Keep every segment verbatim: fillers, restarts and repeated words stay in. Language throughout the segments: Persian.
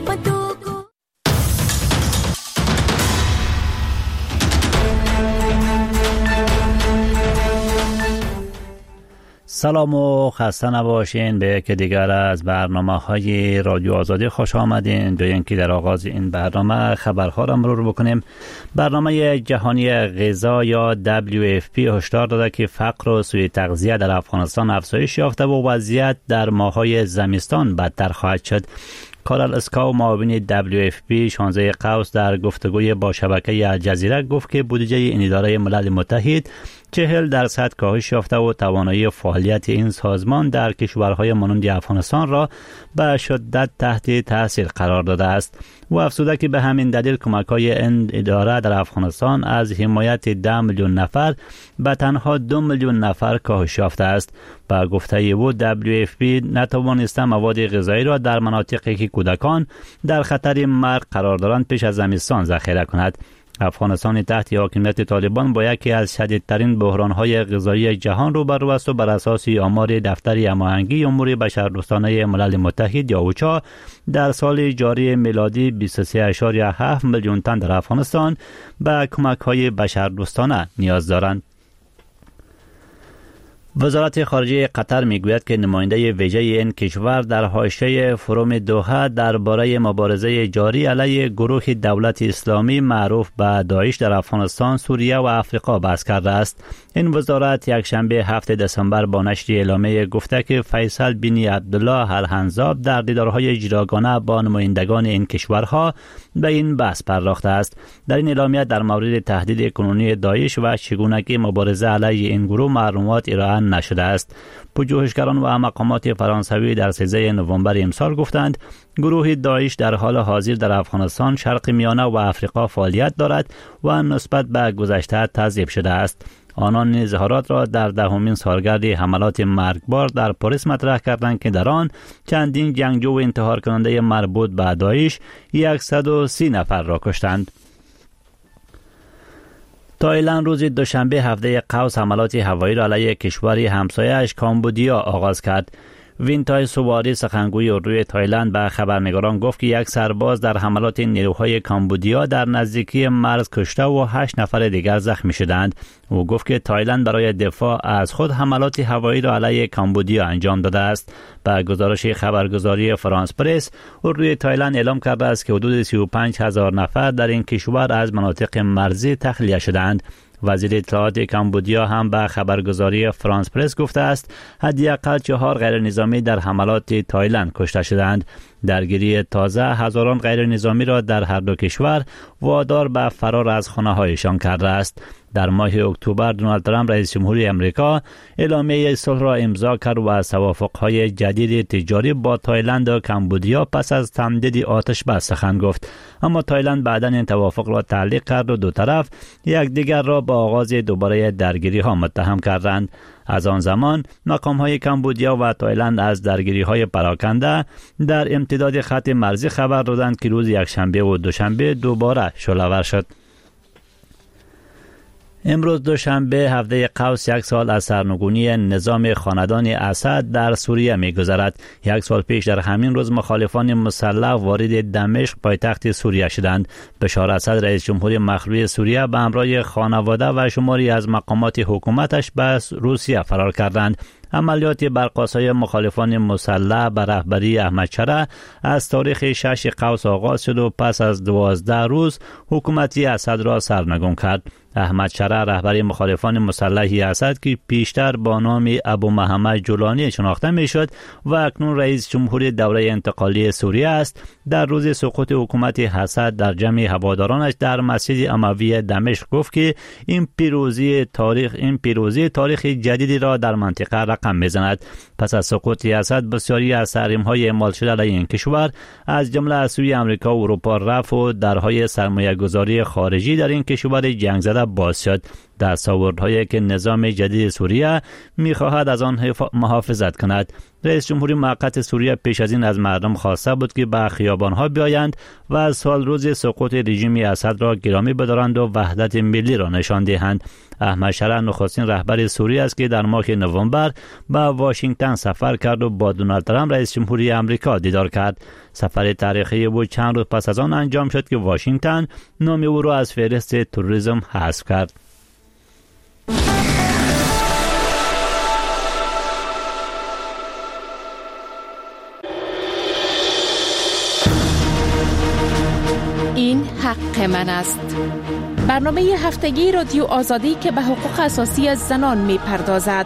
سلام و خسته نباشین. به یک دیگر از برنامه های رادیو آزادی خوش آمدین. جای اینکه در آغاز این برنامه خبرها را مرور بکنیم. برنامه جهانی غذا یا دبلیو اف پی هشدار داده که فقر و سوء تغذیه در افغانستان افزایش یافته و وضعیت در ماه‌های زمستان بدتر خواهد شد. کارل اسکاو معاون دبلیو اف پی شانزده قوس در گفتگوی با شبکه الجزیره گفت که بودجه این اداره ملل متحد چهل درصد کاهش یافته و توانایی فعالیت این سازمان در کشورهای مانند افغانستان را به شدت تحت تاثیر قرار داده است. و افزوده که به همین دلیل کمک‌های این اداره در افغانستان از حمایت ده میلیون نفر به تنها دو میلیون نفر کاهش یافته است. با گفته او دبلیو اف پی نتوانسته مواد غذایی را در مناطقی که کودکان در خطر مرگ قرار دارند پیش از زمستان ذخیره کند. افغانستان تحت حاکمیت طالبان با یکی از شدیدترین بحران‌های غذایی جهان روبرو است و بر اساس آمار دفتر هماهنگی امور بشردوستانه ملل متحد یا اوچا در سال جاری میلادی بیست و سه ممیز هفت میلیون تن در افغانستان به کمک‌های بشردوستانه نیاز دارند. وزارت خارجه قطر میگوید که نماینده ویژه این کشور در حاشیه فروم دوحه درباره مبارزه جاری علیه گروه دولت اسلامی معروف به داعش در افغانستان، سوریه و افریقا بحث کرده است. این وزارت یک شنبه هفتم دسامبر با نشر اعلامیه گفته که فیصل بن عبدالله الحنزاب در دیدارهای جداگانه با نمایندگان این کشورها به این بحث پرداخته است. در این اعلامیه در مورد تهدید کنونی داعش و چگونگی مبارزه علیه این گروه معلومات ارائه نشده است. پژوهشگران و مقامات فرانسوی در سیزده نوامبر امسال گفتند گروه داعش در حال حاضر در افغانستان، شرق میانه و افریقا فعالیت دارد و نسبت به گذشته تضعیف شده است. آنان اظهارات را در دهمین سالگرد حملات مرگبار در پاریس مطرح کردند که در آن چندین جنگجو و انتحار کننده مربوط به داعش صد و سی نفر را کشتند. تایلند روز دوشنبه هفته قوس حملات هوایی را علیه کشوری همسایه‌اش کامبودیا آغاز کرد. وینتای سواری سخنگوی روی تایلند به خبرنگاران گفت که یک سرباز در حملات نیروهای کامبودیا در نزدیکی مرز کشته و هشت نفر دیگر زخمی شدند. او گفت که تایلند برای دفاع از خود حملات هوایی را علیه کامبودیا انجام داده است. به گزارش خبرگزاری فرانس پرس، روی تایلند اعلام کرده است که حدود سی و پنج هزار نفر در این کشور از مناطق مرزی تخلیه شدند. وزیر اطلاعات کامبودیا هم به خبرگزاری فرانس پرس گفته است حداقل چهار غیر نظامی در حملات تایلند کشته شدند. درگیری تازه هزاران غیر نظامی را در هر دو کشور وادار به فرار از خانه‌هایشان کرده است. در ماه اکتبر دونالد ترامپ رئیس جمهوری امریکا اعلامیه صلح را امضا کرد و از توافق‌های جدید تجاری با تایلند و کامبودیا پس از تمدید آتش بس سخن گفت. اما تایلند بعداً این توافق را تعلیق کرد و دو طرف یکدیگر را با آغاز دوباره درگیری‌ها متهم کردند. از آن زمان مقام‌های کامبودیا و تایلند از درگیری‌های پراکنده در امتداد خط مرزی خبر دادند که روز یکشنبه و دوشنبه دوباره شعله‌ور شد. امروز دوشنبه هفته قوس یک سال از سرنگونی نظام خاندان اسد در سوریه می‌گذرد. یک سال پیش در همین روز مخالفان مسلح وارد دمشق پایتخت سوریه شدند. بشار اسد رئیس جمهور مخلوع سوریه به همراه خانواده و شماری از مقامات حکومتش به روسیه فرار کردند. عملیات برقاسای مخالفان مسلح به رهبری احمد چرا از تاریخ شش قوس آغاز شد و پس از دوازده روز حکومتی اسد را سرنگون کرد. احمد چرا رهبری مخالفان مسلح اسد که پیشتر با نام ابو محمد جولانی شناخته میشد و اکنون رئیس جمهور دوره انتقالی سوریه است، در روز سقوط حکومت اسد در جمع هوادارانش در مسجد اموی دمشق گفت که این پیروزی تاریخ این پیروزی تاریخ جدیدی را در منطقه رقم میزند. پس از سقوط اسد بسیاری از تحریم‌های اعمال شده علیه این کشور از جمله از سوی آمریکا و اروپا رفت و درهای سرمایه‌گذاری خارجی در این کشور جنگ زده باز شد. دستاوردهایی که نظام جدید سوریه می‌خواهد از آن محافظت کند. رئیس جمهوری موقت سوریه پیش از این از مردم خواسته بود که به خیابان‌ها بیایند و از سال روز سقوط رژیم اسد را گرامی بدارند و وحدت ملی را نشان دهند. احمد شرع نخستین رهبر سوریه است که در ماه نوامبر به واشنگتن سفر کرد و با دونالد ترامپ رئیس جمهوری آمریکا دیدار کرد. سفر تاریخی او چند روز پس از آن انجام شد که واشنگتن نام او را از فهرست تروریسم حذف کرد. این حق من است. برنامه هفتگی رادیو آزادی که به حقوق اساسی از زنان می پردازد.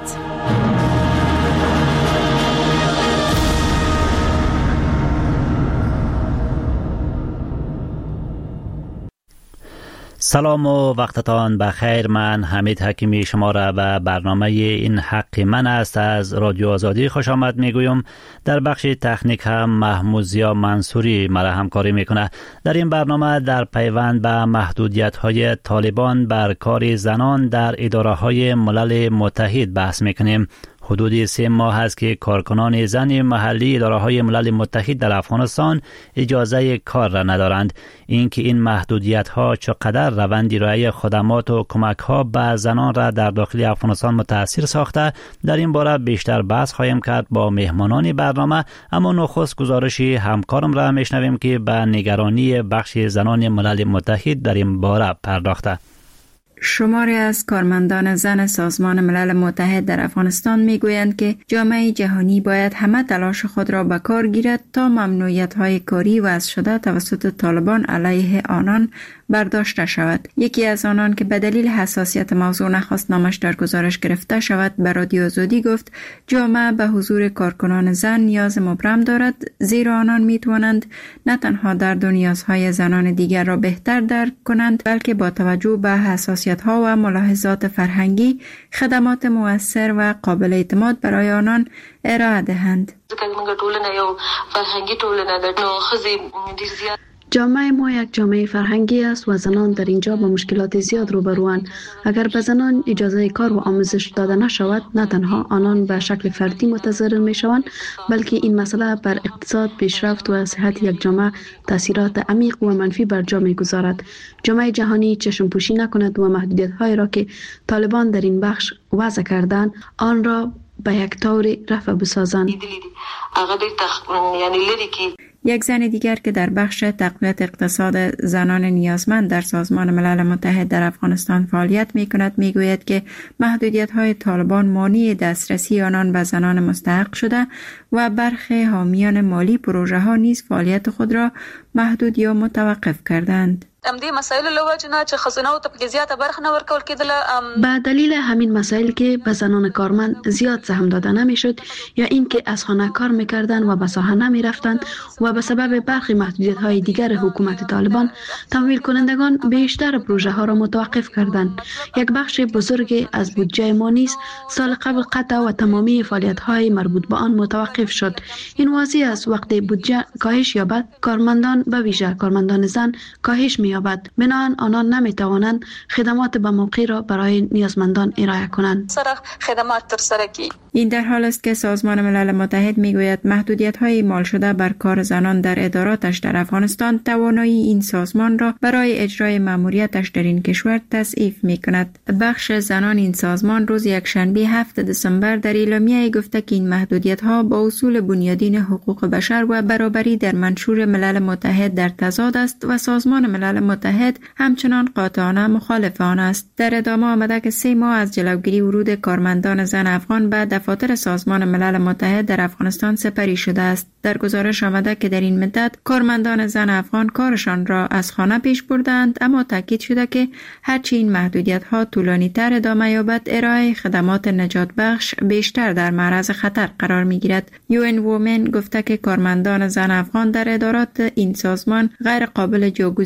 سلام و وقتتان بخیر. من حمید حکیمی شما را به برنامه این حق من است از رادیو آزادی خوش آمد میگویم. در بخش تکنیک هم محمود ضیا منصوری مرا همکاری میکنه. در این برنامه در پیوند به محدودیت های طالبان بر کار زنان در اداره های ملل متحد بحث میکنیم. حدود سه ماه است که کارکنان زن محلی اداره‌های ملل متحد در افغانستان اجازه کار را ندارند. اینکه این محدودیت‌ها چقدر روند ارائه خدمات و کمک‌ها به زنان را در داخل افغانستان متاثر ساخته، در این باره بیشتر بحث خواهیم کرد با مهمانان برنامه. اما نخست گزارش همکارم را میشنویم که به نگرانی بخش زنان ملل متحد در این باره پرداخته. شماری از کارمندان زن سازمان ملل متحد در افغانستان میگویند که جامعه جهانی باید همه تلاش خود را به کار گیرد تا ممنوعیت‌های کاری وضع شده توسط طالبان علیه آنان برداشته شود. یکی از آنان که به دلیل حساسیت موضوع نخواست نامش در گزارش گرفته شود به رادیو آزادی گفت جامعه به حضور کارکنان زن نیاز مبرم دارد، زیرا آنان میتوانند نه تنها درد و نیازهای زنان دیگر را بهتر درک کنند، بلکه با توجه به حساسیت‌ها و ملاحظات فرهنگی خدمات مؤثر و قابل اعتماد برای آنان ارائه دهند. جامعه ما یک جامعه فرهنگی است و زنان در اینجا با مشکلات زیاد روبروند. اگر به زنان اجازه کار و آموزش داده نشود، نه تنها آنان به شکل فردی متضرر می شوند، بلکه این مسئله بر اقتصاد، پیشرفت و صحت یک جامعه تاثیرات عمیق و منفی بر جا می گذارد. جامعه جهانی چشم پوشی نکند و محدودیت هایی را که طالبان در این بخش وضع کردند آن را به یک طور رفع بسازند. یک زن دیگر که در بخش تقویت اقتصاد زنان نیازمند در سازمان ملل متحد در افغانستان فعالیت می کند می گوید که محدودیت های طالبان مانع دسترسی آنان به زنان مستحق شده و برخی حامیان مالی پروژه ها نیز فعالیت خود را محدود یا متوقف کردند. امدی مسائل لوجنه چې خزانه او ته زیاته برخه نه ورکول کېدله. به دلیل همین مسائل که به زنان کارمند زیاد سهم داده نمیشد یا اینکه از خانه کار میکردند و به ساحه نمیرفتند و به سبب برخی محدودیت های دیگر حکومت طالبان تمویل کنندگان بیشتر پروژه ها را متوقف کردند. یک بخش بزرگ از بودجه ما نیز سال قبل قطع و تمامی فعالیت های مربوط به آن متوقف شد. این واضح است وقتی بودجه کاهش یابد کارمندان به ویژه کارمندان زن کاهش می یابد. بنابراین آنان نمی توانند خدمات به موقع را برای نیازمندان ارائه کنند. خدمات ترسره کی. این در حال است که سازمان ملل متحد می گوید محدودیت های اعمال شده بر کار زنان در اداراتش در افغانستان توانایی این سازمان را برای اجرای مأموریتش در این کشور تضعیف می کند. بخش زنان این سازمان روز یکشنبه هفتم دسامبر در اعلامیه گفته که این محدودیت ها با اصول بنیادین حقوق بشر و برابری در منشور ملل متحد در تضاد است و سازمان ملل متحد همچنان قاطعانه مخالف آن است. در ادامه آمده که سه ماه از جلوگیری ورود کارمندان زن افغان به دفاتر سازمان ملل متحد در افغانستان سپری شده است. در گزارش آمده که در این مدت کارمندان زن افغان کارشان را از خانه پیش بردند، اما تاکید شده که هرچی این محدودیت ها طولانی تر ادامه یابد ارائه خدمات نجات بخش بیشتر در معرض خطر قرار می گیرد. یو ان وومن گفته که کارمندان زن افغان در ادارات این سازمان غیر قابل جایگزینند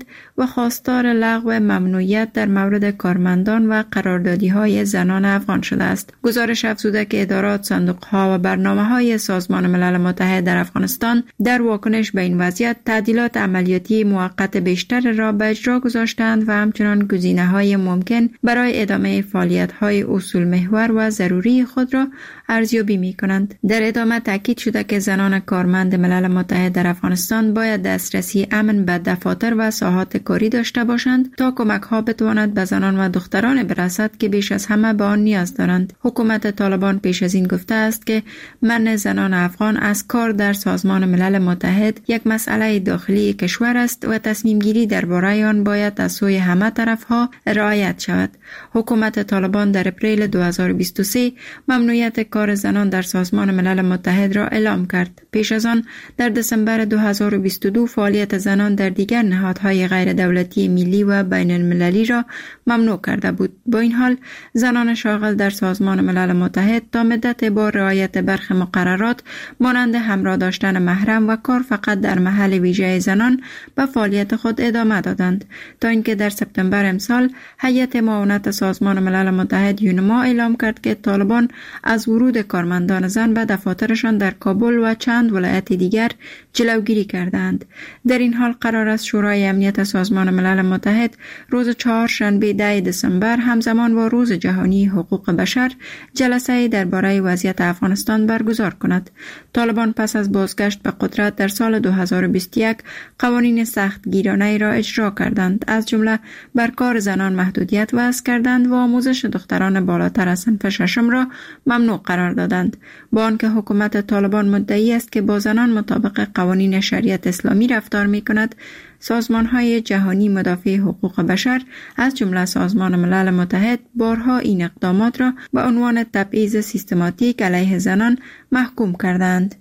و خواستار لغو ممنوعیت در مورد کارمندان و قراردادی‌های زنان افغان شده است. گزارش افزوده که ادارات، صندوق‌ها و برنامه‌های سازمان ملل متحد در افغانستان در واکنش به این وضعیت تعدیلات عملیاتی موقت بیشتر را به اجرا گذاشتند و همچنان گزینه‌های ممکن برای ادامه فعالیت‌های اصول محور و ضروری خود را ارزیابی می‌کنند. در ادامه تاکید شده که زنان کارمند ملل متحد در افغانستان باید دسترسی امن به دفاتر و ساحات کاری داشته باشند تا کمک‌ها بتواند به زنان و دختران برسد که بیش از همه به آن نیاز دارند. حکومت طالبان پیش از این گفته است که منع زنان افغان از کار در سازمان ملل متحد یک مسئله داخلی کشور است و تصمیم گیری درباره آن باید از سوی همه طرف‌ها رعایت شود. حکومت طالبان در اپریل دو هزار و بیست و سه ممنوعیت کار زنان در سازمان ملل متحد را اعلام کرد. پیش از آن در دسامبر دو هزار و بیست و دو فعالیت زنان در دیگر نهادهای غیر دولتی ملی و بین المللی را ممنوع کرده بود. با این حال زنان شاغل در سازمان ملل متحد تا مدت با رعایت برخی مقررات مانند همراه داشتن محرم و کار فقط در محل ویژه زنان به فعالیت خود ادامه دادند تا اینکه در سپتامبر امسال هیئت معاونت سازمان ملل متحد یونما اعلام کرد که طالبان از ورود کارمندان زن به دفاترشان در کابل و چند ولایت دیگر جلوگیری کردند. در این حال قرار است شورای امنیت سازمان ملل متحد روز چهارشنبه ده دسامبر همزمان با روز جهانی حقوق بشر جلسه درباره وضعیت افغانستان برگزار کند. طالبان پس از بازگشت به قدرت در سال دو هزار و بیست و یک قوانین سخت گیرانه را اجرا کردند، از جمله بر کار زنان محدودیت وضع کردند و آموزش دختران بالاتر از صنف ششم را ممنوع قرار دادند. با آنکه حکومت طالبان مدعی است که با زنان مطابق قوانین شریعت اسلامی رفتار می کند، سازمان‌های جهانی مدافع حقوق بشر از جمله سازمان ملل متحد بارها این اقدامات را به عنوان تبعیض سیستماتیک علیه زنان محکوم کردند.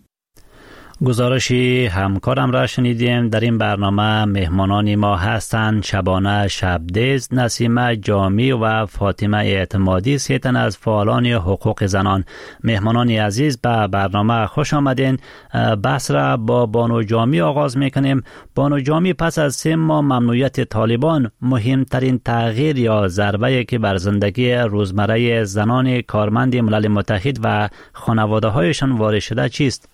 گزارشی همکارم را شنیدیم. در این برنامه مهمانان ما هستند شبانه شبدیز، نسیمه جامی و فاطمه اعتمادی، سه تن از فعالان حقوق زنان. مهمانان عزیز به برنامه خوش آمدین. بحث را با بانو جامی آغاز میکنیم. بانو جامی، پس از سه ماه ممنوعیت طالبان، مهمترین تغییر یا ضربه که بر زندگی روزمره زنان کارمند ملل متحد و خانواده هایشان وارد شده چیست؟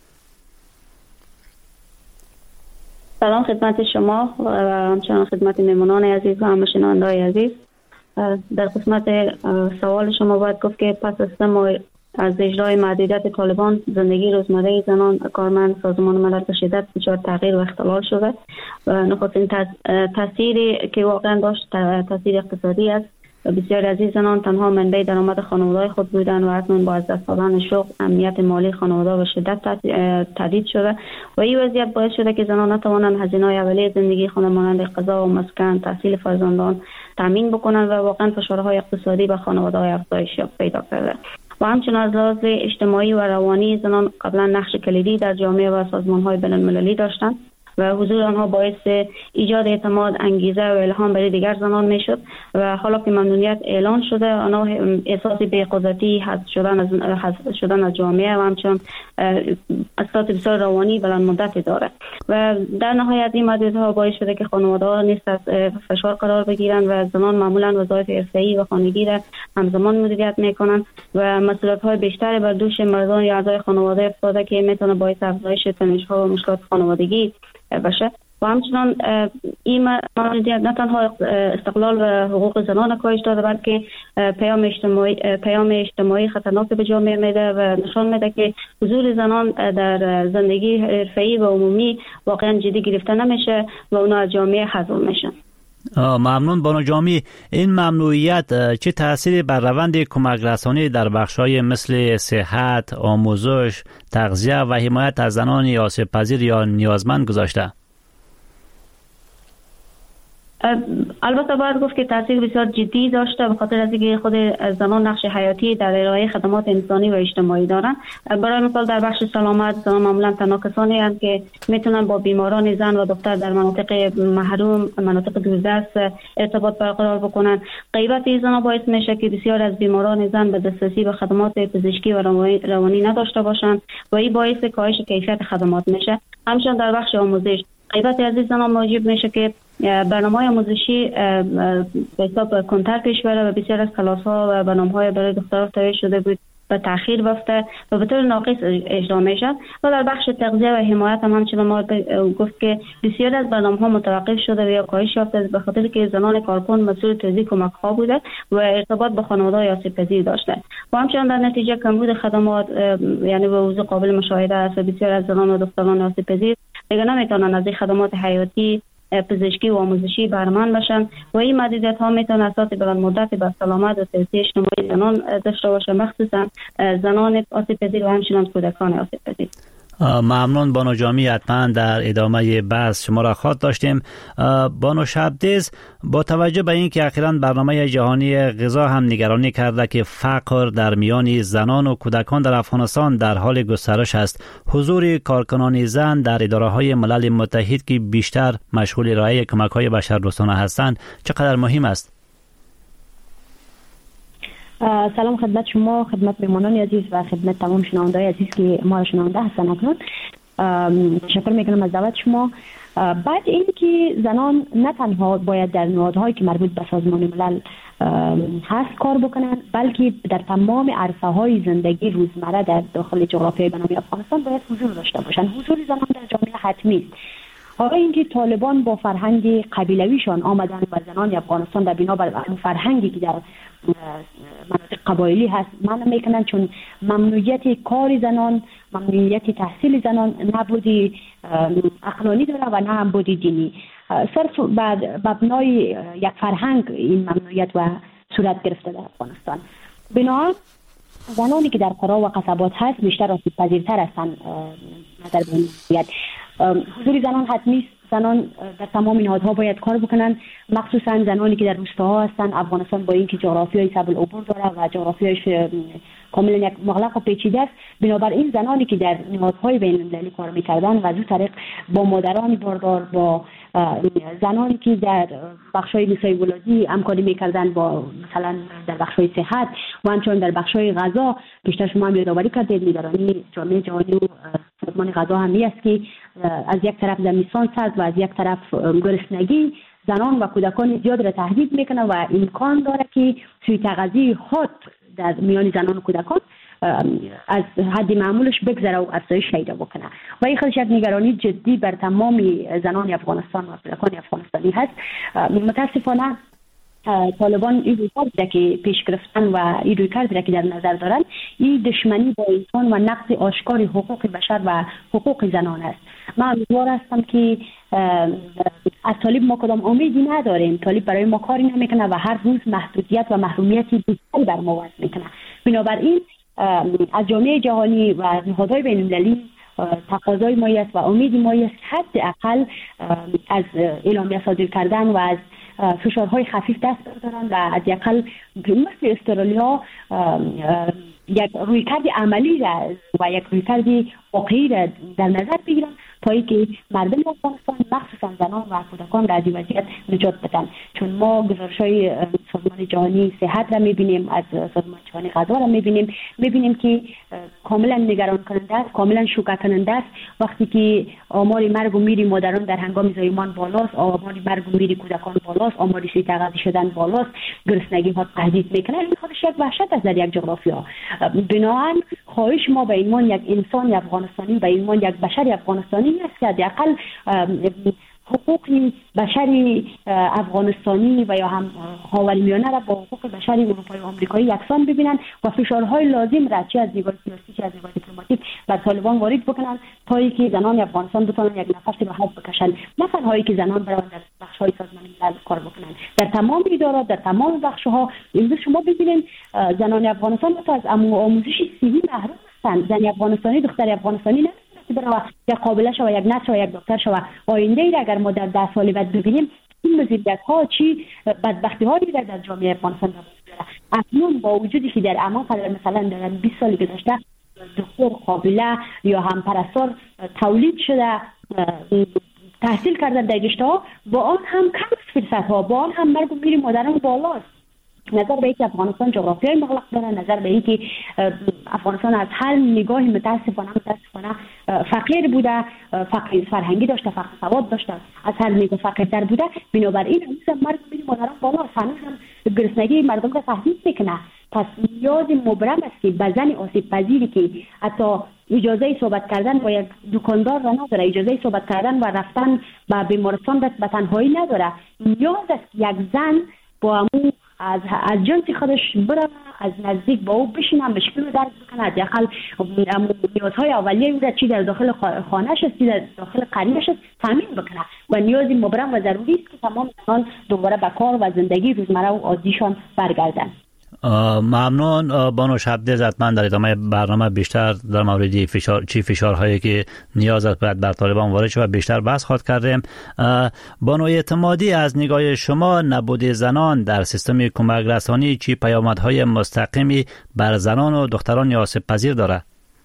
سلام خدمت شما و همچنان خدمت مهمانان عزیز و همه شنونده‌های عزیز. در قسمت سوال شما باید گفت که پس از سه ماه از اجرای محدودیت طالبان زندگی روزمره زنان کارمند سازمان ملل به شدت دچار تغییر و اختلال شده و نخستین تاثیری که واقعا داشت تاثیر اقتصادی است. بسیاری از این زنان تنها منبع درآمد خانواده خود بودند و اکنون با از دست دادن شغل امنیت مالی خانواده به شدت تهدید شده و این وضعیت باعث شده که زنان نتوانند هزینه‌های اولیه زندگی خود مانند غذا و مسکن، تحصیل فرزندان تامین بکنند و واقعا فشارهای اقتصادی به خانواده‌های افزایش پیدا کرده. و همچنین از لحاظ اجتماعی و روانی زنان قبلا نقش کلیدی در جامعه و سازمان‌های بین‌المللی داشتند و حضور آنها باعث ایجاد اعتماد، انگیزه و الهام برای دیگر زنان میشد و حالا که ممنوعیت اعلان شده آنها احساس بی‌قدرتی، حذف شدن از حذف شدن از جامعه و همچنین اثرات بسیار روانی بلند مدتی داره و در نهایت این محدودیت‌ها باعث شده که خانواده‌ها نیز از فشار قرار بگیرند و زنان معمولا وظایف حرفه‌ای و خانگی را همزمان مدیریت میکنند و مسئولیت‌های بیشتری بر دوش مردان یا اعضای خانواده افتاده که میتونه باعث افزایش تنش‌ها و مشکلات خانوادگی باشه. و همچنان این محدودیت نه تنها استقلال و حقوق زنان کاهش داده بلکه پیام اجتماعی پیام اجتماعی خطرناک به جامعه میده و نشان میده که حضور زنان در زندگی حرفه‌ای و عمومی واقعا جدی گرفته نمیشه و اونا از جامعه حذف میشن. ممنون بانو جامی. این ممنوعیت چه تأثیری بر روند کمک رسانی در بخش‌های مثل صحت، آموزش، تغذیه و حمایت از زنان آسیب پذیر یا نیازمند گذاشته؟ البته باید گفت که تاثیر بسیار جدی داشته به خاطر از اینکه خود زنان نقش حیاتی در ارائه خدمات انسانی و اجتماعی دارند. برای مثال در بخش سلامت زنان معمولا تنها کسانی هستند که میتونن با بیماران زن و دختر در مناطق محروم، مناطق دوردست ارتباط برقرار بکنن. غیبت این زنان باعث میشه که بسیار از بیماران زن به دسترسی به خدمات پزشکی و روانی نداشته باشند و این باعث کاهش کیفیت خدمات میشه. همچنین در بخش آموزش غیبت از زنان موجب میشه که برنامه‌های آموزشی به حساب کنتر پیش بره و بسیار از کلاس‌ها و برنامه‌های برای دخترها تهیه شده بود و تأخیر بافته و به طور ناقص اجرا میشد و در بخش تغذیه و حمایت هم همچنان ما گفت که بسیار از برنامه‌ها متوقف شده و یا کاهش یافته به خاطر که زنان کارکن مسئول توزیع کمک‌ها بوده و ارتباط با خانواده‌های آسیب‌پذیر داشته و همچنان در نتیجه کمبود خدمات یعنی به وضوح قابل مشاهده است و بسیار از زنان و دختران آسیب‌پذیر دیگر نمیتونن از این خدمات حیاتی پزشکی و آموزشی بهره‌مند باشن و این محدودیت ها میتونه اساس بلند مدت به سلامت و توسعه اجتماعی زنان داشته باشه، مخصوصا زنان آسیب‌پذیر و همچنین کودکان آسیب‌پذیر. ممنون بانو جامی. حتما در ادامه بحث شما را خواهد داشتیم. بانو شبدیز، با توجه به اینکه اخیراً برنامه جهانی غذا هم نگرانی کرده که فقر در میان زنان و کودکان در افغانستان در حال گسترش است، حضور کارکنان زن در اداره‌های ملل متحد که بیشتر مشغول ارائه کمک‌های بشردوستانه هستند چقدر مهم است؟ سلام خدمت شما، خدمت میمانان عزیز و خدمت تمام شنونده‌های عزیز که ما را شنونده هستند. اکنون تشکر میکنم از دعوت شما. بعد اینکه زنان نه تنها باید در نهادهایی که مربوط به سازمان ملل هست کار بکنن، بلکه در تمام عرصه‌های زندگی روزمره در داخل جغرافیای بنامی افغانستان باید حضور داشته باشن. حضور زنان در جامعه حتمی است. حالا اینکه طالبان با فرهنگ قبیلویشان آمدن و زنان افغانستان در بنا بر فرهنگی که در مناطق قبایلی هست منع میکنن، چون ممنوعیت کار زنان، ممنوعیت تحصیل زنان نه بودی عقلانی داره و نه هم بودی دینی. صرف بعد مبنای یک فرهنگ این ممنوعیت و صورت گرفته در افغانستان. بنابراین زنانی که در قرا و قصبات هست بیشتر آسیب پذیرتر هستند. نظر به این حضور زنان حتمی است. زنان در تمام نهادها باید کار بکنن، مخصوصا زنانی که در روستاها هستن. افغانستان با اینکه جغرافیای سبل العبور داره و جغرافیایش کاملا یک مغلق و پیچیده است، بنابراین زنانی که در نهادهای بین‌المللی کار می‌کردن و از اون طریق با مادران باردار، با زنانی که در بخش‌های نسای ولادی همکاری می‌کردن، با مثلا در بخش‌های صحت و همچنین در بخش‌های غذا، بیشتر شما هم یادآوری کردید نگرانی جامعه جهانی و سازمان غذا هم است که از یک طرف زمستان سرد و از یک طرف گرسنگی زنان و کودکان زیاد را تهدید میکنه و امکان داره که سوء تغذیه حاد در میان زنان و کودکان از حد معمولش بگذره و افزایش پیدا بکنه و این خودش یک نگرانی جدی بر تمام زنان افغانستان و کودکان افغانستانی هست. متاسفانه طالبان این روی کرده که پیش گرفتن و این روی کرده که در نظر دارن این دشمنی با انسان و نقض آشکار حقوق بشر و حقوق زنان است. من امیدوار هستم که از طالب ما کدام امیدی نداریم. طالب برای ما کاری نمیکنه و هر روز محدودیت و محرومیتی بیشتری بر ما وضع میکنه. بنابراین از جامعه جهانی و از نهادهای بین‌المللی تقاضای ما است و امید ما است حداقل از اعلامیه صادر کردن و از فشارهای خفیف دست بردارن و از یکل مثل استرالیا یک رویکرد عملی و یک رویکرد واقعی را در نظر بگیرن تا اینکه مردم افغانستان مخصوصا زنان و کودکان را از این وضعیت نجات بدن. چون ما گزارش‌های سازمان جهانی صحت را می‌بینیم، از سازمان جهانی غذا را می‌بینیم، می‌بینیم که کاملا نگران کننده است، کاملا شوکه کننده است وقتی که آمار مرگ و میر مادران در هنگام زایمان بالاست، آمار مرگ و میر کودکان بالاست، آمار سوء تغذیه شدن بالاست، گرسنگی ها تهدید میکنه. این خودش یک وحشت است در یک جغرافیا. بنابراین خواهش ما به ایمان یک انسان افغانستانی، به ایمان یک بشر افغانستانی است که حداقل حقوق بشری افغانستانی و یا هم خاورمیانه را با حقوق بشری اروپایی و آمریکایی یکسان ببینن و فشارهای لازم را چه از دیوار سیاسی چه از دیوار دیپلماتیک بر طالبان وارد بکنن تا اینکه زنان افغانستان بتوانند یک نفس راحت بکشند. نه تنها که زنان بروند در بخش‌های سازمان ملل کار بکنند، در تمام ادارات، در تمام بخش‌ها. امروز شما ببینید زنان افغانستان تا از آموزش سیوی محروم هستند. زن افغانستانی، دختر افغانستانی نه برای یک قابله شو، یک نرس و یک دکتر شو. آینده ای اگر ما در ده سال بعد ببینیم این مزیدت ها چی بدبختی هایی در, در جامعه افغانستان داره. اکنون با وجودی که در امان مثلا در بیست سال گذشته دکتر قابله یا هم پرستار تولید شده، تحصیل کردن در رشته ها، با آن هم کم فرصت ها، با آن هم مرگ و میر مادران بالاست. نظر به اینکه افغانستان جغرافیای مغلق داره، نظر به اینکه افغانستان از هر نگاه متاسفانه متاسفانه فقیر بوده، فقیر فرهنگی داشته، فقر سواد داشته، از هر نگاه فقیرتر بوده. بنابراین هنوز مرگ بین مادران بالا، هنوز هم گرسنگی مردم را تهدید میکنه. پس نیاز مبرم است که به زن آسیب پذیری که حتی اجازه صحبت کردن با یک دکاندار را نداره، اجازه صحبت کردن و رفتن به بیمارستان دست به تنهایی نداره، نیاز است یک زن با امو از از جنس خودش بره، از نزدیک با او بشینه، مشکل رو درک بکنه، حداقل نیازهای اولیه او را چی در داخل خانه‌اش است، چی در داخل قریه‌اش است تامین بکنه. و نیاز مبرم و ضروری است که تمام زنان دوباره به کار و زندگی روزمره و عادیشان برگردند. ممنون بانو شبدیز. حتما در ادامه برنامه بیشتر در مورد فشار چی فشارهایی که نیاز است باید بر طالبان وارد شود بیشتر بحث خواهد کردیم. بانو اعتمادی، از نگاه شما نبود زنان در سیستم کمک رسانی چی پیامدهای مستقیمی بر زنان و دختران آسیب پذیر دارد؟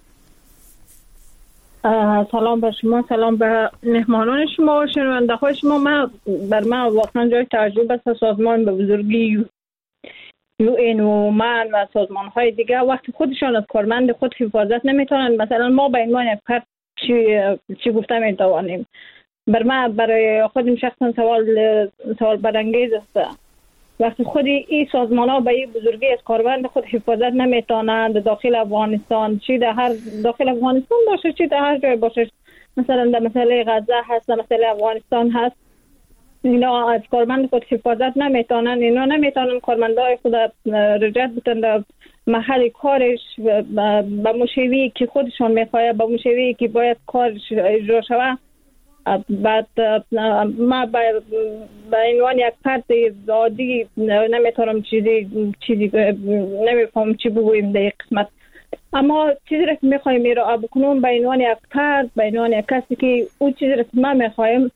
سلام بر شما، سلام به مهمانان شما و شنونده های شما. من بر من واقعا جای تعجب است سازمان به بزرگی یو این و من و سازمان های دیگه وقتی خودشان از کارمند خود حفاظت نمیتونن. مثلا ما به عنوان یک فرد چی چی گفته میتوانیم؟ بر من برای خودم شخصا سوال سوال برانگیز است. وقتی خود این سازمان ها به این بزرگی از کارمند خود حفاظت نمیتونند داخل افغانستان، چی در هر داخل افغانستان باشه چی در هر جای باشه، مثلا در مسئله غزه هست، در مسئله افغانستان هست، اینا از کارمند خود حفاظت نمیتونن، اینا نمیتونن کارمندای خود رجعت بتن در محل کارش به مشوی که خودشان میخواهد، به مشوی که باید کارش اجرا شود. بعد ما به عنوان یک فرد عادی نمیتونم چیزی چیزی نمیفهم چی بگویم در این قسمت، اما چیزی را که میخوایم میرا بکنم به عنوان یک فرد، به عنوان یک کسی که اون چیزی را که ما میخوایم،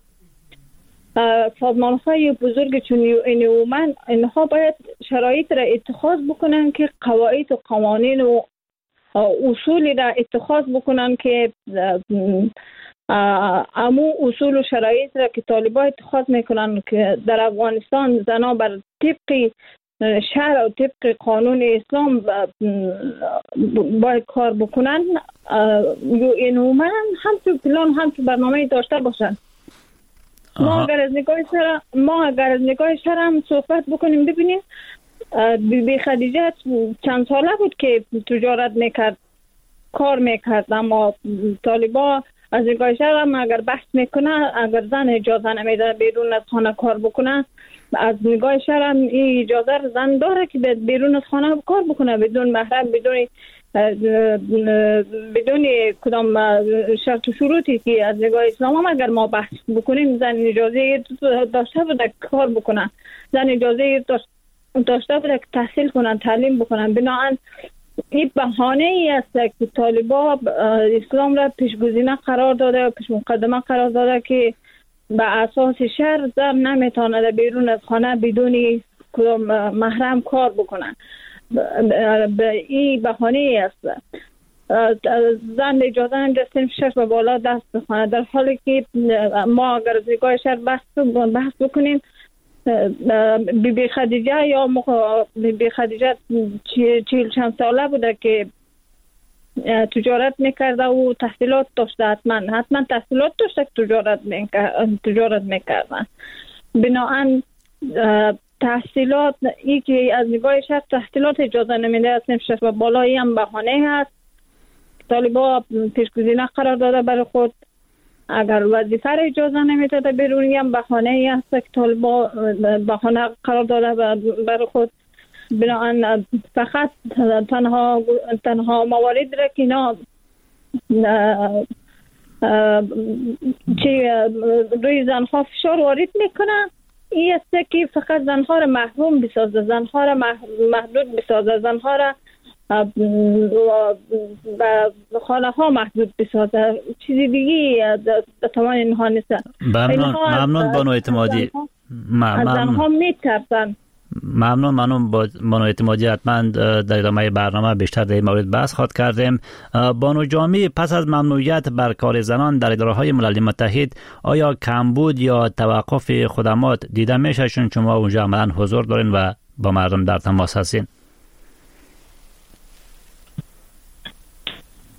سازمان های بزرگ چون این و من اینها باید شرایط را اتخاذ بکنن که قواعد و قوانین و اصولی را اتخاذ بکنن که امو اصول و شرایط را که طالبان اتخاذ میکنن که در افغانستان زنا بر طبق شرع و طبق قانون اسلام باید کار بکنن. این و من هم تو پلان هم تو برنامه داشته باشن. ما اگر از نگاه شرع ما اگر از نگاه شرع هم صحبت بکنیم ببینیم بی بی خدیجه چند ساله بود که تجارت میکرد، کار میکرد، اما طالبان از نگاه شرع هم اگر بحث میکنه اگر زن اجازه نمیده بیرون از خانه کار بکنه، از نگاه شرع هم این اجازه زن داره که بیرون از خانه کار بکنه بدون محرم، بدون بدون کدام شرط و شروطی که از نگاه اسلام هم اگر ما بحث بکنیم زن اجازه داشته بوده کار بکنن، زن اجازه داشته بوده که تحصیل کنن، تعلیم بکنن. بنابراین این بهانه ای است که طالبان اسلام را پیشگزینه قرار داده و پیش مقدمه قرار داده که به اساس شرع زن نمیتونه بیرون از خانه بدون کدام محرم کار بکنن. به این بهانه ای است زن اجازه نمیده شش به بالا دست بخونه، در حالی که ما اگر از نگاه شرع بحث بحث بکنیم بی بی خدیجه یا بی بی خدیجه چهل چند ساله بوده که تجارت میکرده و تحصیلات داشته، حتما حتما تحصیلات داشته که تجارت تجارت میکردن. بنابراین تحصیلات ای که از نگاه شرع تحصیلات اجازه نمیده از نفشش و بالایی هم بهانه هست. طالبان پیشگزینه قرار داده برای خود، اگر وظیفه را اجازه نمیده بیرونی هم بهانه ای هست که طالبان بهانه قرار داده برای خود. بنابراین فقط تنها تنها موارد را که اینا چی روی زنها فشار وارد میکنن این است که فقط زنها را محروم بسازه، زنها را محدود بسازه، زنها را به خانه ها محدود بسازه، چیزی دیگه در توان اینها نیست. ممنون ممنون بانو اعتمادی. از زنها میترسن. ممنون ممنون بانو اعتمادی. حتما در ادامه برنامه بیشتر در این مورد بحث خواهد کردیم. بانو جامی، پس از ممنوعیت بر کار زنان در اداره‌های ملل متحد آیا کمبود یا توقف خدمات دیده میشه؟ چون شما اونجا عملاً حضور دارین و با مردم در تماس هستین.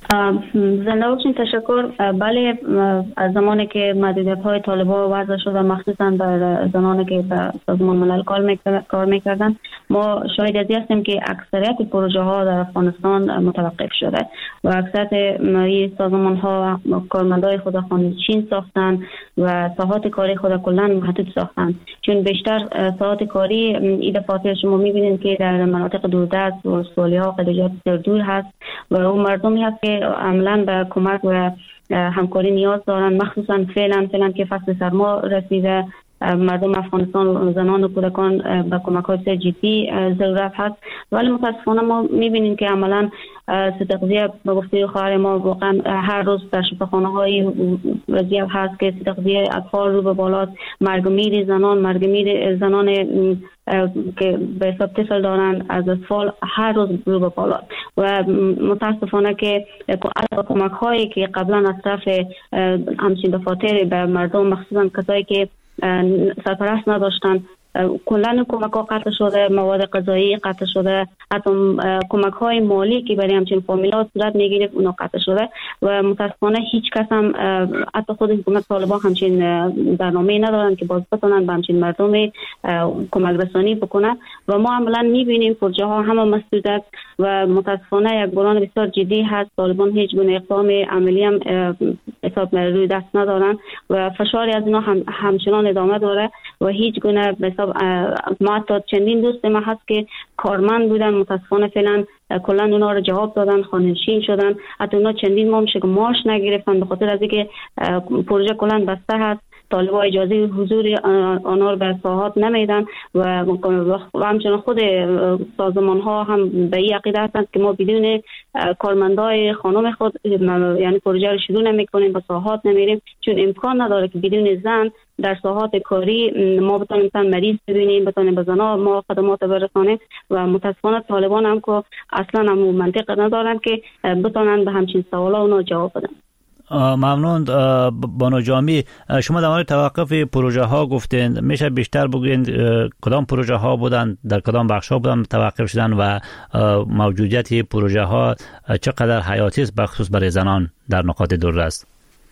زنده باشین. تشکر. بله، از زمانی که محدودیت های طالبان وضع شده، مخصوصا در زنانی که به سازمان ملل کار میکردن، ما شاهد ازی هستیم که اکثریت پروژه ها در افغانستان متوقف شده و اکثریت این سازمان ها کارمندای خود خانه‌نشین ساختن و ساحات کاری خود کلا محدود ساختن، چون بیشتر ساحات کاری این دفعه شما میبینید که در مناطق دوردست و ولسوالی ها قدیجات دور هست و اون مردمی هست که عملاً به کمک و همکاری نیاز دارن، مخصوصا فعلا فعلا که فصل سرما رسیده. مردم افغانستان، زنان و کودکان به کمک های جدی ضرورت هست، ولی متاسفانه ما میبینیم که عملا ستغذیه به گفته خواهر ما واقعا هر روز در شفاخانه های وضعیت هست که ستغذیه اطفال رو به بالاست، مرگ و میر زنان، مرگ و میر زنان که به حساب طفل دارن از اطفال هر روز رو به بالاست و متاسفانه که کمک هایی که قبلا از طرف همچین دفاتر به مردم، مخصوصا کسایی که سرپرست نداشتن، کلا کمک ها قطع شده، مواد غذایی قطع شده، حتی کمک های مالی که برای همچین فامیلا صورت میگیره اونا قطع شده و متاسفانه هیچ کس هم، حتی خود حکومت طالبان همچین برنامه ندارن که باز بتونن به همچین مردم کمک رسانی بکنن و ما عملا میبینیم پروژه ها همه مسدود است و متاسفانه یک بحران بسیار جدی هست. طالبان هیچ گونه اقدام عملی هم حساب روی دست ندارن و فشاری از اینا هم همچنان ادامه داره و هیچ گونه به حساب ما تا چندین دوست ما هست که کارمند بودن، متاسفانه فعلا کلا اونا رو جواب دادن، خانه‌نشین شدن، حتی اونا چندین ماه میشه که معاش نگرفتن به خاطر از اینکه پروژه کلا بسته هست. طالبان اجازه حضور آنها رو به ساحات نمیدن و همچنان خود سازمان ها هم به این عقیده هستند که ما بدون کارمندای خانم خود یعنی پروژه رو شروع نمیکنیم، به ساحات نمیریم، چون امکان نداره که بدون زن در ساحات کاری ما بتونیم مثلا مریض ببینیم، بتونیم به زنا ما خدمات برسانیم و متاسفانه طالبان هم که اصلا هم منطق ندارن که بتونن به همچین سوالا اونا جواب بدن. ممنون بانو جامی. شما در مورد توقف پروژه ها گفتین، میشه بیشتر بگوین کدام پروژه ها بودن، در کدام بخش ها بودن توقف شدن و موجودیت پروژه ها چقدر حیاتی است بخصوص برای زنان در نقاط دوررس؟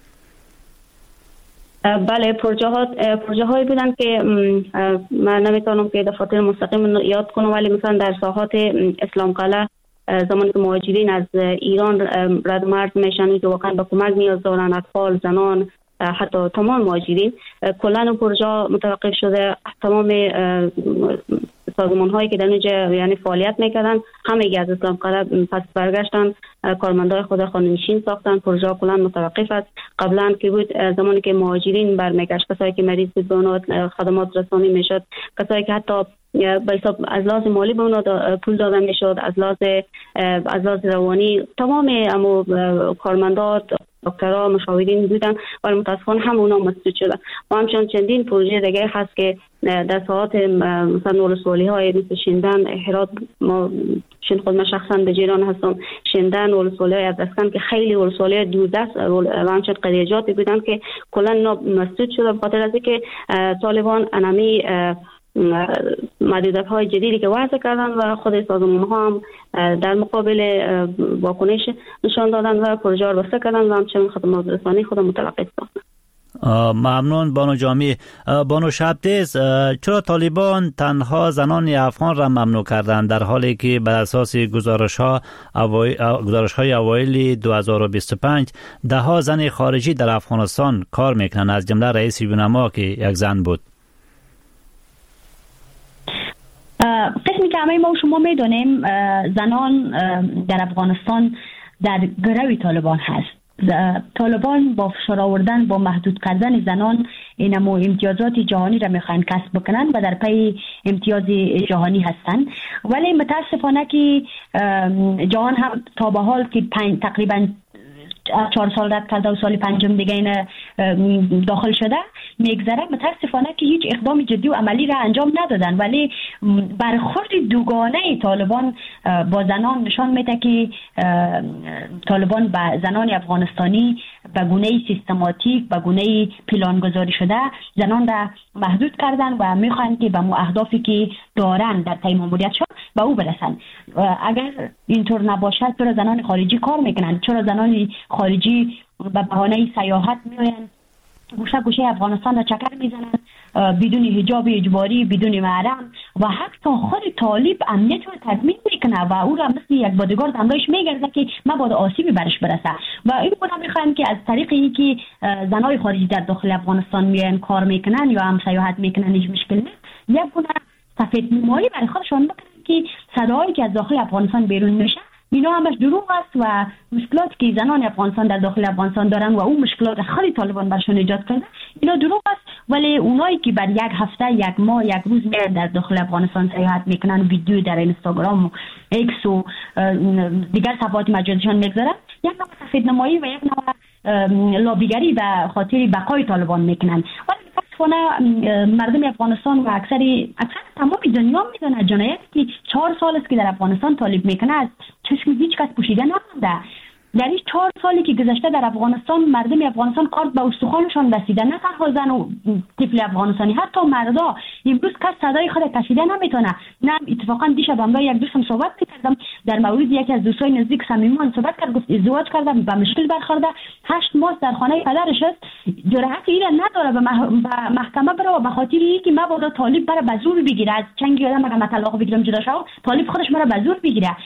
بله، پروژه ها پروژه هایی بودن که من نمیتونم که دفاتر مستقیم یاد کنم، ولی مثلا در ساحات اسلام قلعه زمانی که مهاجرین از ایران رد مرد میشن که واقعا به کمک نیاز دارن، اطفال، زنان، حتی تمام مهاجرین، کلا پروژه متوقف شده. تمام سازمان هایی که در اونجا یعنی فعالیت میکردن همه از اسلام قلعه پس برگشتن، کارمندای خود خانه‌نشین ساختن، پروژه کلا متوقف است. قبلا که بود زمانی که مهاجرین برمیگشت، کسایی که مریض بود به اونها خدمات رسانی میشد، کسایی که حتی به حساب از لحاظ مالی به اونها پول دادن میشد، از لحاظ از لحاظ روانی تمام امو کارمندان، دکترها، مشاورین بودن ولی متاسفانه هم اونا مسدود شدن و همچنان چندین پروژه دیگه هست که در ساعات مثلا ولسوالی های مثل شندن، هرات، ما شن خود من شخصا به جیران هستم، شندن، ولسوالی های ادرسکن که خیلی ولسوالی دوردست و همچنان قریجاتی بودن که کلا اینا مسدود شده به خاطر از اینکه طالبان انمی محدودیت های جدیدی که وضع کردن و خود سازمان ها هم در مقابل واکنش نشان دادن و پروژه رو بسته کردن و همچنین خدمات رسانی خود متوقف ساختن. ممنون بانو جامی. بانو شبدیز، چرا طالبان تنها زنان افغان را ممنوع کردند در حالی که بر اساس گزارش ها اوای... گزارش های اوایل دو هزار و بیست و پنج ده ها زن خارجی در افغانستان کار میکنند، از جمله رئیس یونما که یک زن بود؟ قسمی که همه ما و شما میدونیم زنان در افغانستان در گروه طالبان هست. طالبان با فشار آوردن، با محدود کردن زنان اینمو امتیازات جهانی را میخوان کسب بکنن و در پی امتیاز جهانی هستن، ولی متاسفانه که جهان هم تا به حال که تقریبا چهار سال رد کرده و سال پنجم دیگه این داخل شده میگذره، متاسفانه که هیچ اقدام جدی و عملی را انجام ندادن، ولی برخورد دوگانه طالبان با زنان نشان میده که طالبان به زنان افغانستانی به گونه سیستماتیک، به گونه پلانگذاری شده زنان را محدود کردن و میخوان که به اهدافی که دارن در طی ماموریتشون به او برسن. اگر اینطور نباشد چرا زنان خارجی کار میکنن؟ چرا زنان خارجی به بهانه سیاحت میآیند گوشه گوشه افغانستان را چکر میزنن بدون حجاب اجباری، بدون محرم، و حتی خود طالب امنیت رو تضمین میکنه و او را مثل یک بادیگارد همراهش میگرده که مبادا آسیبی برش برسه. و این بودم میخوایم که از طریق اینکه زنای خارجی در داخل افغانستان میان کار میکنن یا هم سیاحت میکنن هیچ مشکل نیست، یک گونه سفید نمایی برای خودشان بکنن که صدایی که از داخل افغانستان بیرون میشه اینا همش دروغ است و مشکلاتی که زنان افغانستان در داخل افغانستان دارن و اون مشکلات خیلی طالبان برشون ایجاد کرده اینا دروغ است. ولی اونایی که بر یک هفته، یک ماه، یک روز میرن در داخل افغانستان سیاحت میکنن و ویدیو در اینستاگرام و ایکس و دیگر صفحات مجازیشان میگذارن، یک نوع سفید نمایی و یک نوع لابیگری به خاطر بقای طالبان میکنن. ولی متاسفانه مردم افغانستان و اکثر اکثر تمام دنیا میدونه جنایتی که چهار سال است که در افغانستان طالب میکنه از چشم هیچ کس پوشیده نمونده. در این چهار سالی که گذشته در افغانستان مردم افغانستان کارت به استخوانشان رسیده، نه تنها زن و طفل افغانستانی، حتی مردا امروز کس صدای خود کشیده نمیتونه. نه اتفاقا دیشب هم با یک دوستم صحبت کردم در مورد یکی از دوستای نزدیک صمیمان صحبت کرد، گفت ازدواج کرده به مشکل برخورده، هشت ماه در خانه پدرش است، جرأت اینا نداره به محکمه بره و به خاطر اینکه مبادا طالب بره به زور بگیره، از چنگ یادم اگه طلاق بگیرم جدا شو، طالب خودش بره به زور بگیره.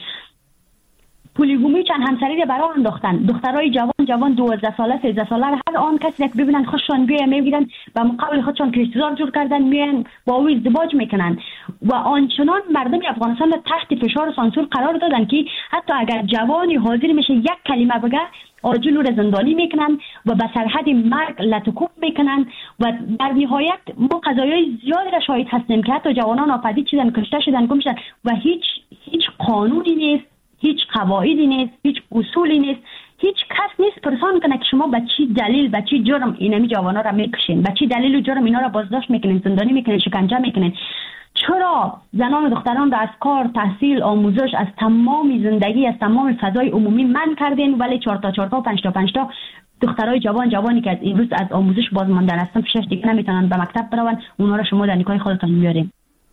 پولیگومی چند همسری را برای انداختن، دخترای جوان جوان دوازده ساله سیزده ساله هر آن کسی که ببینن خوششان بیه میگیرن به مقابل خودشان کشتزار جور کردن میان با او ازدواج میکنن و آنچنان مردم افغانستان را تحت فشار سانسور قرار دادن که حتی اگر جوانی حاضر میشه یک کلمه بگه آجیل رو زندانی میکنن و به سرحد مرگ لطکوب میکنن و در نهایت ما قضایای زیادی را شاهد هستیم که حتی جوانان ناپدید شدن، کشته شدن، گم شدن و هیچ هیچ قانونی نیست، هیچ قواعدی نیست، هیچ اصولی نیست، هیچ کس نیست پرسان کنه که شما به چی دلیل به چی جرم اینمی جوانا را میکشین، به چی دلیل و جرم اینا را بازداشت میکنین، زندانی میکنین، شکنجه میکنین. چرا زنان و دختران را از کار، تحصیل، آموزش، از تمام زندگی، از تمام فضای عمومی منع کردین ولی چهار تا چهار تا پنج تا پنج تا دخترای جوان جوانی که از امروز از آموزش باز ماندن هستن پیشش دیگه نمیتونن به مکتب برون، اونا را شما در نکای خودتون میارین.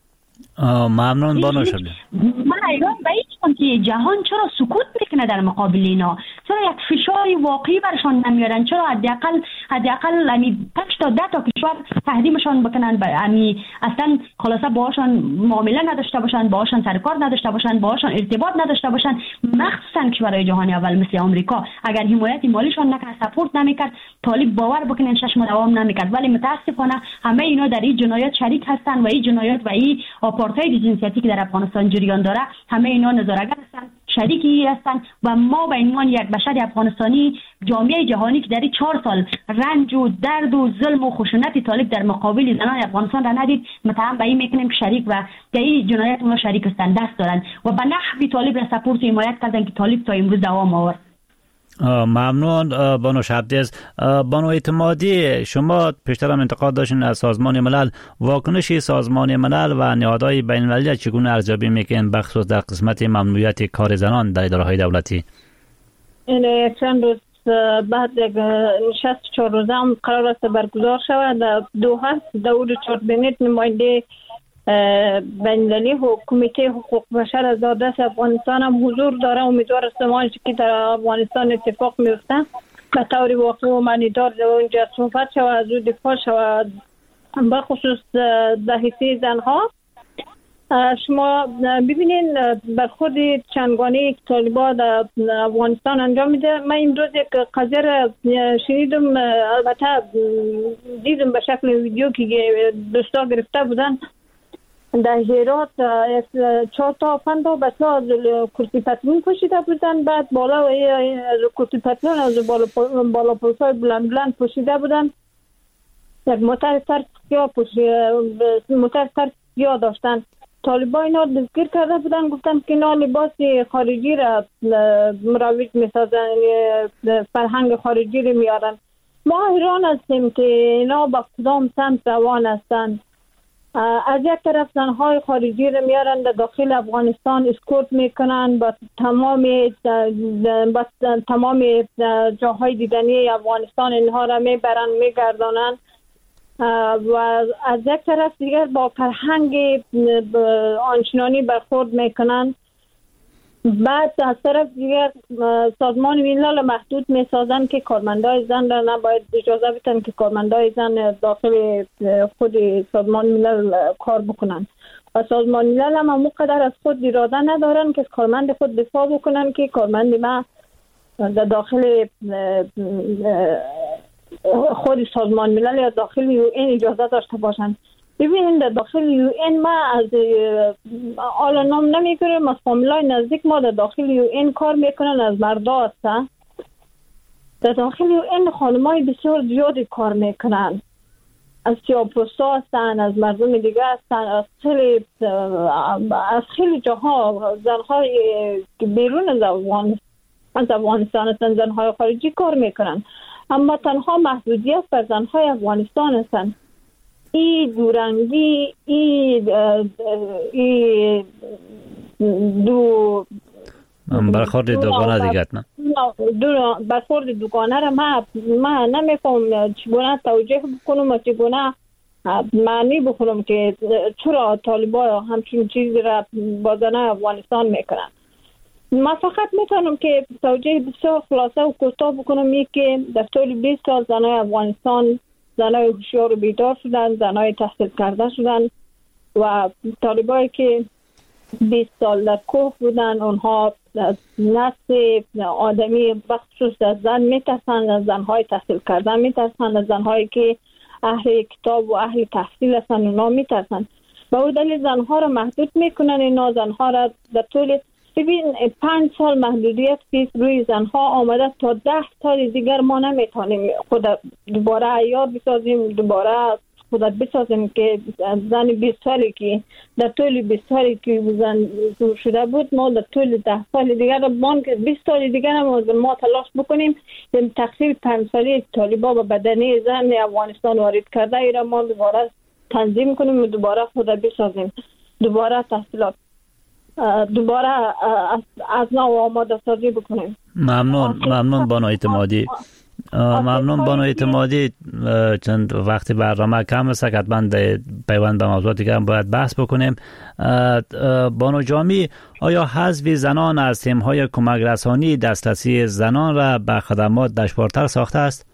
ممنون بانو شبیه. من ایران به هیچ که جهان چرا سکوت میکنه در مقابل اینا؟ چرا یک فشاری واقعی برشان نمیارن؟ چرا حداقل حداقل یعنی پنج تا ده تا کشور تهدیدشان بکنن، یعنی اصلا خلاصه باهاشون معامله نداشته باشن، باهاشون سر کار نداشته باشن، باهاشون ارتباط نداشته باشن، مخصوصا کشورهای جهانی اول مثل آمریکا اگر حمایت مالیشان نکنه، سپورت نمیکرد، طالب باور بکنن شش ماه دوام نمیکرد. ولی متاسفانه همه اینا در این جنایات شریک هستن و این جنایات و این آپارتاید جنسیتی که در افغانستان جریان داره همه اینا نظاره‌گر هستن، شریکی هستن و ما به عنوان یک بشر افغانستانی جامعه جهانی که در این چهار سال رنج و درد و ظلم و خشونت طالب در مقابل زنان افغانستان را ندید، متهم به این میکنیم که شریک و در این جنایت اونا شریک هستن، دست دارن و به نحوی طالب را سپورت و حمایت کردن که طالب تا امروز دوام آورد. ممنون بانو شبدیز. بانو اعتمادی، شما پیشتر هم انتقاد داشتین از سازمان ملل، واکنش سازمان ملل و نهادهای بین المللی چگونه ارزیابی میکنین بخصوص در قسمت ممنوعیت کار زنان در اداره‌های دولتی؟ این چند روز بعد یک نشست چهار روزه هم قرار است برگزار شود در دوحه. داود چاربینیت نماینده بین المللی و کمیته حقوق بشر از دست افغانستان هم حضور داره. امیدوار هستم که در افغانستان اتفاق میفته به طور واقعی و معنیدار در اونجا صحبت شود، از او دفاع شود به خصوص در حیثیت زنها. شما ببینین برخورد چندگانه که طالبان در افغانستان انجام میده. من امروز یک قضیه را شنیدم، البته دیدم به شکل ویدیو که دوستا گرفته بودن در هرات، چهار تا پنج تا بچه از کرسی پتلون پوشیده بودن، بعد بالا از کرسی پتلون از بالا بالا پوشای بلند بلند پوشیده بودن، یک موتر سر سیا پوشیده موتر سر سیا داشتن. طالبان اینا دستگیر کرده بودن، گفتن که اینا لباس خارجی را مروج میسازن، فرهنگ خارجی را میارن. ما حیران هستیم که اینا با کدام سمت روان هستند. از یک طرف زنهای خارجی را میارن در داخل افغانستان اسکورت میکنن، با تمام با تمام جاهای دیدنی افغانستان اینها را میبرن میگردانن و از یک طرف دیگر با فرهنگ آنچنانی برخورد میکنن. بعد از طرف دیگر سازمان ملل محدود میسازن که کارمندای زن را نباید اجازه بدن که کارمندای زن داخل خود سازمان ملل کار بکنن و سازمان ملل هم همون قدر از خود اراده ندارن که کارمند خود دفاع بکنن که کارمند ما در داخل خود سازمان ملل یا داخل یو این اجازه داشته باشن. ببینید در داخل یو این ما از آل نام نمیگیریم، از فامیلای نزدیک ما در داخل یو این کار میکنن، از مردا هستن. در داخل یو این خانمای بسیار زیادی کار میکنن، از سیاپوستا هستن، از مردم دیگه هستن، از خیلی از خیلی جاها زنهای بیرون از افغانستان از افغانستان هستن، زنهای خارجی کار میکنن، اما تنها محدودیت بر زنهای افغانستان هستن. ای دورنگی ای ای دو برخورد دوگانه دیگه نه دو برخورد دوگانه را ما ما نمیفهم چگونه توجیه بکنم و چگونه معنی بکنم که چرا طالبان همچین چیزی را با زنای افغانستان میکنن. ما فقط میتونم که توجیه بسیار خلاصه و کوتاه بکنم این که در طول بیست سال زنای افغانستان زنای هوشیار و بیدار شدن، زنای تحصیل کرده شدن و طالبایی که بیست سال در کوه بودن اونها نسل آدمی بخشش از زن میترسند، از زنهای تحصیل کردن میترسند، از زنهایی که اهل کتاب و اهل تحصیل هستن اونا میترسند. به اون دلیل زنها را محدود میکنن. اینا زنها را در طول ببین پنج سال محدودیت پیش روی زنها آمده، تا ده سال دیگر ما نمیتونیم خود دوباره عیار بسازیم، دوباره خود بسازیم که زن بیست سالی که در طول بیست سالی که زن زور شده بود ما در طول ده سال دیگر بانک بیست سال دیگر ما تلاش بکنیم این تقسیم پنج سالی طالبا به بدنه زن افغانستان وارد کرده ای را ما دوباره تنظیم کنیم و دوباره خود بسازیم، دوباره تحصیلات دوباره از نو آماده سازی بکنیم. ممنون ممنون بانو اعتمادی. ممنون بانو اعتمادی. چند وقتی برنامه کم است که حتما پیوند به موضوعاتی که هم باید بحث بکنیم. بانو جامی، آیا حذف زنان از تیم‌های کمک رسانی دسترسی زنان را به خدمات دشوارتر ساخته است؟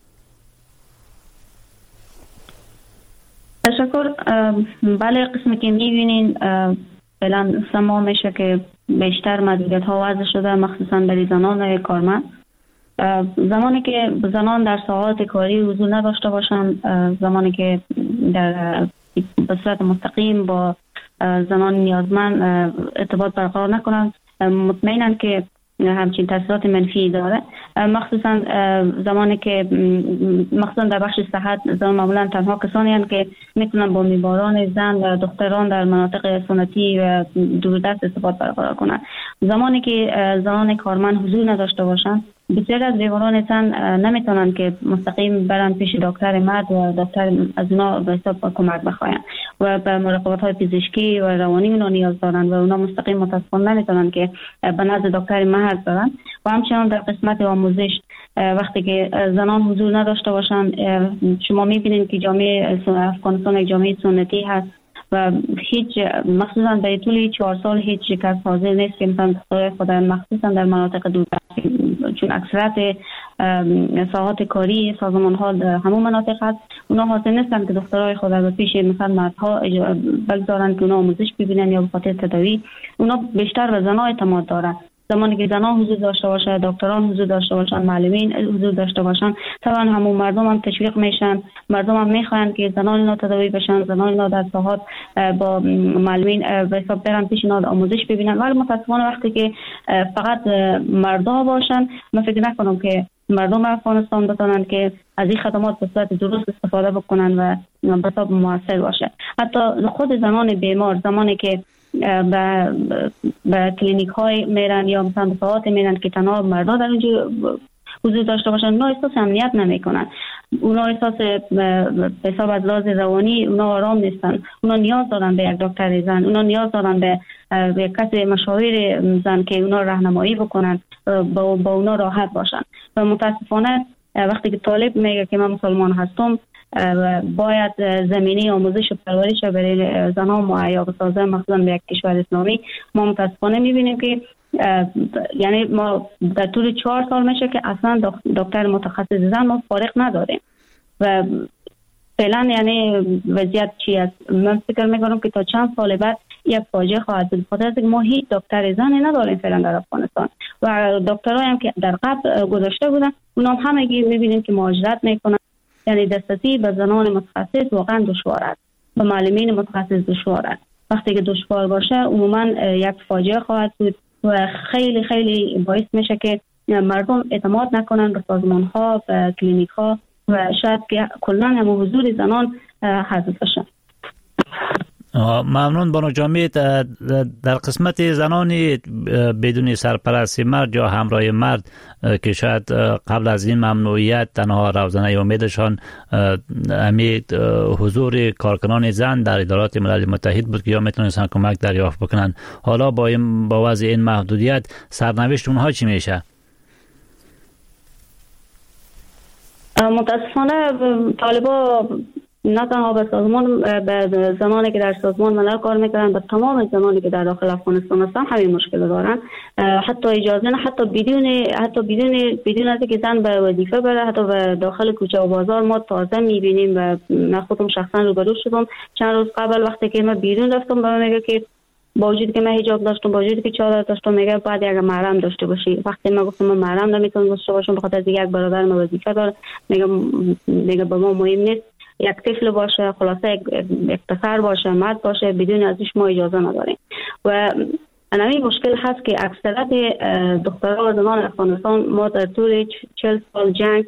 تشکر. بله، قسمی که می‌بینین فعلا سما میشه که بیشتر محدودیت ها وضع شده، مخصوصا برای زنان کارمند. زمانی که زنان در ساعات کاری حضور نداشته باشند، زمانی که در به صورت مستقیم با زنان نیازمند ارتباط برقرار نکنند، مطمئناً که همچین تاثیرات منفی داره. مخصوصا زمانی که مخصوصا در بخش صحت زنان معمولا تنها کسانی هستند که میتونن با میباران زن و دختران در مناطق سنتی و دوردست ارتباط برقرار کنند. زمانی که زنان کارمند حضور نداشته باشند، بسیار از بیماران زن نمیتونن که مستقیم برن پیش دکتر مرد و دکتر از اونا به حساب کمک بخواین و به مراقبت های پزشکی و روانی اونا نیاز دارن و اونا مستقیم متاسفانه نمیتونن که به نزد دکتر مرد برن. و همچنان در قسمت آموزش وقتی که زنان حضور نداشته باشن، شما میبینید که جامعه افغانستان یک جامعه سنتی هست و هیچ مخصوصا در طول چهار سال هیچ کس حاضر نیست که مثلا دخترای خود مخصوصا در مناطق دور، چون اکثرت ساعات کاری سازمان ها در همون مناطق هست، اونا حاضر نیستن که دخترای خود به پیش مثلا مردها بگذارن که اونا آموزش ببینن یا به خاطر تداوی. اونا بیشتر به زنها اعتماد دارن. زمانی که زنان حضور داشته باشه، دکتران حضور داشته باشن، معلمین حضور داشته باشن، طبعا همون مردم هم تشویق میشن، مردم هم میخوان که زنان اینا تداوی بشن، زنان اینا در ساعات با معلمین به حساب برن پیش اینا آموزش ببینن. ولی متاسفانه وقتی که فقط مردا باشن، من فکر نکنم که مردم افغانستان بتونن که از این خدمات به صورت درست استفاده بکنن و به حساب موثر باشه. حتی خود زنان بیمار زمانی که به به کلینیک های میرن یا مثلا به ساعات میرن که تنها مردا در اونجا حضور داشته باشن، اونا احساس امنیت نمیکنن، اونا احساس به حساب از لحاظ روانی اونا آرام نیستن، اونا نیاز دارن به یک دکتر زن، اونا نیاز دارن به به کسی مشاور زن که اونا راهنمایی بکنن، با با اونا راحت باشن. و متاسفانه وقتی که طالب میگه که من مسلمان هستم، باید زمینه آموزش و پرورش برای زنان مهیا بسازه، مثلا به یک کشور اسلامی. ما متاسفانه میبینیم که یعنی ما در طول چهار سال میشه که اصلا دکتر متخصص زن ما فارغ نداریم و فعلا یعنی وضعیت چی است. من فکر میکنم که تا چند سال بعد یک فاجعه خواهد بود، بخاطر اینکه ما هیچ دکتر زنی نداریم فعلا در افغانستان و دکترایی هم که در قبل گذاشته بودن اونها همگی میبینیم که مهاجرت میکنن. یعنی دسترسی به زنان متخصص واقعا دشوار است، به معلمین متخصص دشوار است. وقتی که دشوار باشه عموما یک فاجعه خواهد بود و خیلی خیلی باعث میشه که مردم اعتماد نکنن به سازمان ها، به کلینیک ها و شاید که کلا هم حضور زنان حذف بشه. ممنون بانو جامی. در قسمت زنانی بدون سرپرست مرد یا همراه مرد که شاید قبل از این ممنوعیت تنها روزنه امیدشان امید حضور کارکنان زن در ادارات ملل متحد بود که یا میتونستن کمک دریافت بکنن، حالا با این با وضع این محدودیت سرنوشت اونها چی میشه؟ متاسفانه طالبا نه تنها به سازمان، به زنانی که در سازمان ملل کار میکنن، به تمام زنانی که در داخل افغانستان هستن همین مشکل دارن. حتی اجازه نه، حتی بدون حتی بدون بدون از که زن به وظیفه بره، حتی به داخل کوچه و بازار ما تازه میبینیم و من خودم شخصا روبرو شدم چند روز قبل وقتی که من بیرون رفتم به من میگه که با وجودی که من حجاب داشتم، با وجودی که چادر داشتم، میگه بعد یک محرم داشته باشی. وقتی من گفتم من محرم نمیتونم داشته باشم بخاطر از یک برادر من وظیفه داره، میگه میگه به ما مهم نیست یک طفل باشه، خلاصه یک پسر باشه، مرد باشه، بدون ازش ما اجازه نداریم. و همین مشکل هست که اکثریت دخترها و زنان افغانستان ما در طول چهل سال جنگ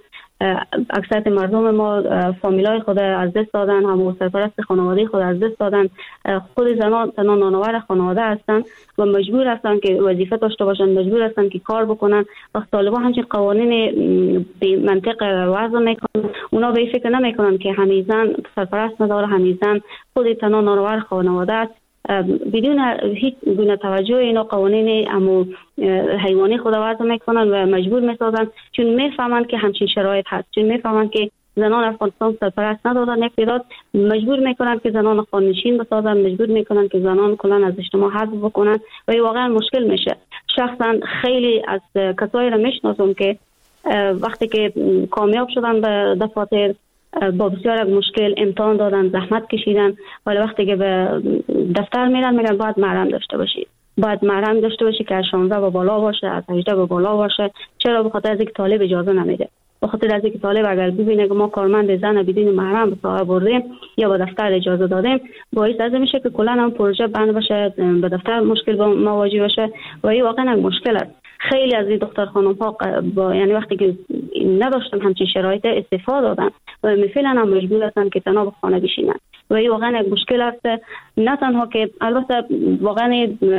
اکثریت مردم ما فامیلای خود از دست دادن، همون سرپرست خانواده خود از دست دادن. خود زنان تنها نانآور خانواده هستن و مجبور هستن که وظیفه داشته باشن، مجبور هستن که کار بکنن. وقت طالبان همچین قوانین به منطق وضع میکنن، اونا به فکر نمیکنن که همین زن سرپرست نداره، همین زن خود تنها نانآور خانواده است. بدون هیچ گونه توجه اینا قوانین امو حیوانی خود وضع میکنن و مجبور میسازن، چون میفهمن که همچین شرایط هست، چون میفهمن که زنان افغانستان سرپرست ندارن اقتدار، مجبور میکنن که زنان خانه‌نشین بسازن، مجبور میکنن که زنان کلا از اجتماع حذف بکنن و این واقعا مشکل میشه. شخصا خیلی از کسایی را میشناسم که وقتی که کامیاب شدن به دفاتر با بسیار مشکل امتحان دادن، زحمت کشیدن، ولی وقتی که به دفتر میرن میگن باید محرم داشته باشید، باید محرم داشته باشی که از شانزده به بالا باشه، از هجده به بالا باشه. چرا؟ بخاطر از اینکه طالب اجازه نمیده، بخاطر از اینکه طالب اگر ببینه که ما کارمند زن بدون محرم به ساحه بردیم یا به دفتر اجازه دادیم، باعث از میشه که کلا هم پروژه بند بشه، به دفتر مشکل با مواجه بشه و این واقعا مشکل است. خیلی از این دختر خانم ها با یعنی وقتی که نداشتن همچین شرایط استفاده دادن و مثلا هم مجبور هستن که تنها به خانه بشینن و این واقعا یک مشکل است. نه تنها که البته واقعا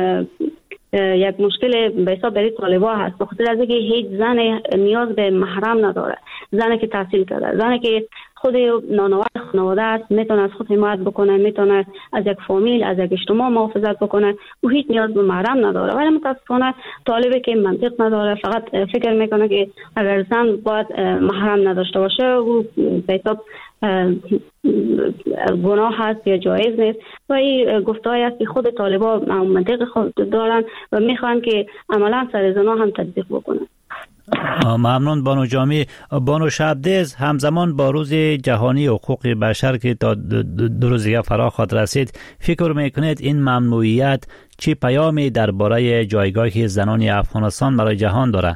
یک مشکل به حساب برای طالبا هست، بخاطر از اینکه هیچ زن نیاز به محرم نداره. زنی که تحصیل کرده، زنی که خود نانآور خانواده است، میتونه از خود حمایت بکنه، میتونه از یک فامیل، از یک اجتماع محافظت بکنه و هیچ نیاز به محرم نداره. ولی متاسفانه طالبی که منطق نداره، فقط فکر میکنه که اگر زن باید محرم نداشته باشه و به حساب گناه هست یا جایز نیست و این گفته‌ای است که خود طالبا منطق خود دارن و میخوان که عملا سر زنا هم تطبیق بکنن. ممنون بانو جامی. بانو شبدیز، همزمان با روز جهانی حقوق بشر که تا دو روز دیگه فرا خواهد رسید، فکر میکنید این ممنوعیت چی پیامی درباره جایگاه زنان افغانستان برای جهان داره؟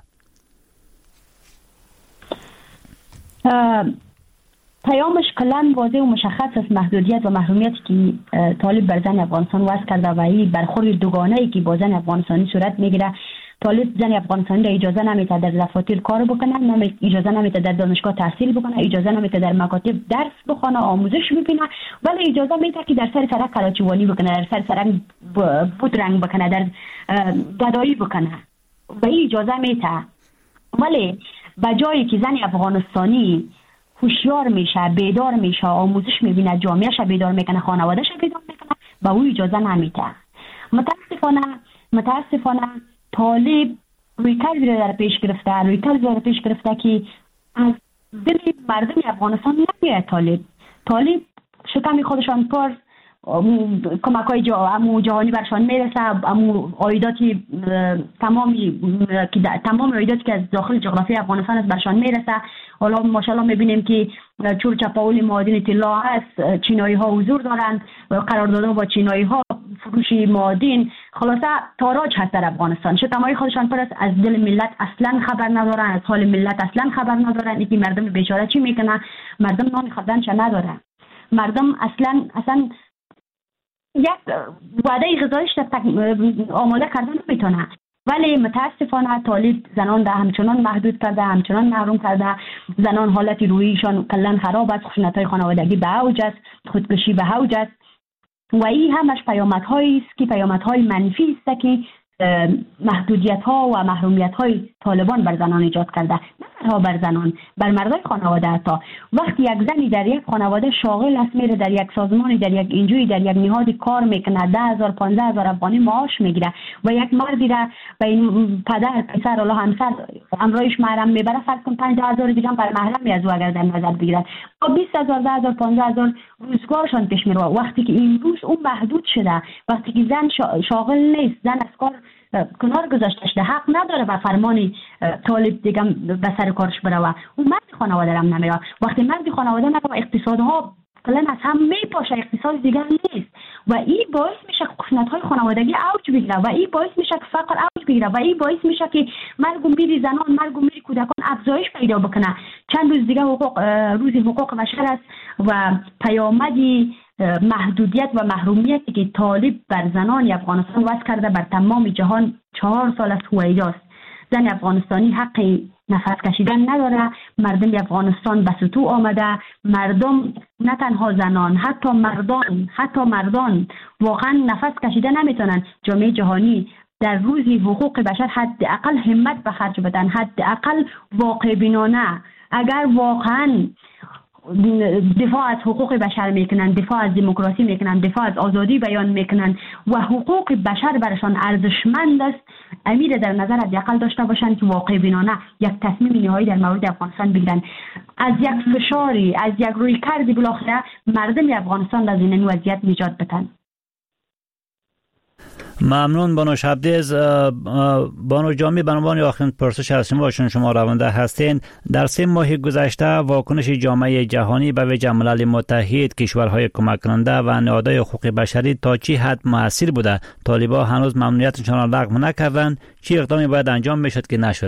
پیامش کلاً واضح و مشخص است. محدودیت و محرومیتی که طالب بر زن افغانستان وضع کرده و این برخورد دوگانه‌ای که با زن افغانستانی صورت میگیره. طالب زن افغانستانی را اجازه نمیده در دفاتر کار بکنه، نمی اجازه نمیده در دانشگاه تحصیل بکنه، اجازه نمیده در مکاتب درس بخونه، آموزش ببینه، ولی اجازه میده که در سر سرک کراچیوالی بکنه، در سر سرک بود رنگ بکنه، در گدایی بکنه و این اجازه میده. ولی به جایی که زن افغانستانی هوشیار میشه، بیدار میشه، آموزش میبینه، جامعهش بیدار میکنه، خانوادهش بیدار میکنه، به او اجازه نمیده. متاسفانه متاسفانه طالب روی کردی را در پیش گرفته، روی کردی را در پیش گرفته که از دل مردم افغانستان نمیاد. طالب طالب شکم خودشان پر، کمک های جا جهانی برشان میرسه، امو عایداتی تمامی که تمام عایداتی که از داخل جغرافی افغانستان است برشان میرسه. حالا ماشاءالله میبینیم که چور چپاول معادن طلا هست، چینایی ها حضور دارند، قراردادها با چینایی ها، فروش معادن، خلاصه تاراج هست در افغانستان. شکمای خودشان پر است، از دل ملت اصلا خبر ندارن، از حال ملت اصلا خبر ندارن، اینکه مردم بیچاره چی میکنه، مردم نان خوردنش نداره، مردم اصلا اصلا یک وعده غذایش آماده کردن نمیتونه. ولی متاسفانه طالب زنان را همچنان محدود کرده، همچنان محروم کرده. زنان حالت روحیشان کلا خراب است، خشونت‌های خانوادگی به اوج است، خودکشی به اوج است و این همش پیامدهایی است که پیامدهای منفی است که محدودیت‌ها و محرومیت‌های طالبان بر زنان ایجاد کرده. نه تنها بر زنان، بر مردای خانواده حتی. وقتی یک زنی در یک خانواده شاغل است، میره در یک سازمانی، در یک انجوی، در یک نهاد کار میکنه، ده هزار پانزده هزار افغانی معاش میگیره و یک مردی را به این پدر پسر الله همسر امرایش محرم میبره، فرض کن پنجاه هزار دیگه بر محرم از او اگر در نظر بگیرد، با بیست هزار ده هزار پانزده هزار روزگارشان پیش میره. وقتی که این روز اون محدود شده، وقتی که زن شاغل نیست، زن از کار کنار گذاشته شده، حق نداره به فرمان طالب دیگه به سر کارش بره، اون مرد خانواده هم نمیره. وقتی مرد خانواده نمیره، اقتصادها کلا از هم میپاشه، اقتصاد دیگه نیست و این باعث میشه که خشونت‌های خانوادگی اوج بگیره و این باعث میشه که فقر اوج بگیره و این باعث میشه که مرگ و میر زنان، مرگ و میر کودکان افزایش پیدا بکنه. چند روز دیگه حقوق روز حقوق بشر است و پیامدی محدودیت و محرومیتی که طالب بر زنان افغانستان وضع کرده بر تمام جهان چهار سال است هویداست. زن افغانستانی حق نفس کشیدن نداره. مردم افغانستان به سطوح آمده. مردم نه تنها زنان، حتی مردان حتی مردان واقعا نفس کشیدن نمیتونن. جامعه جهانی در روز حقوق بشر حداقل همت به خرج بدن، حداقل واقع بینانه. اگر واقعا دفاع از حقوق بشر میکنن، دفاع از دموکراسی میکنن، دفاع از آزادی بیان میکنن و حقوق بشر برشان ارزشمند است، امیر در نظر حداقل داشته باشند که واقع بینانه یک تصمیم نهایی در مورد افغانستان بگیرن. از یک فشاری، از یک روی کردی بالاخره مردم افغانستان از این وضعیت نجات بدن. ممنون بانو شبدیز. بانو جامی، به عنوان آخرین پرسش از شما، چون شما رونده هستین، در سه ماه گذشته واکنش جامعه جهانی به ویژه ملل متحد، کشورهای کمک کننده و نهادهای حقوق بشری تا چی حد مؤثر بوده؟ طالبان هنوز ممنوعیتشان را لغو نکردند. چی اقدامی باید انجام میشد که نشد؟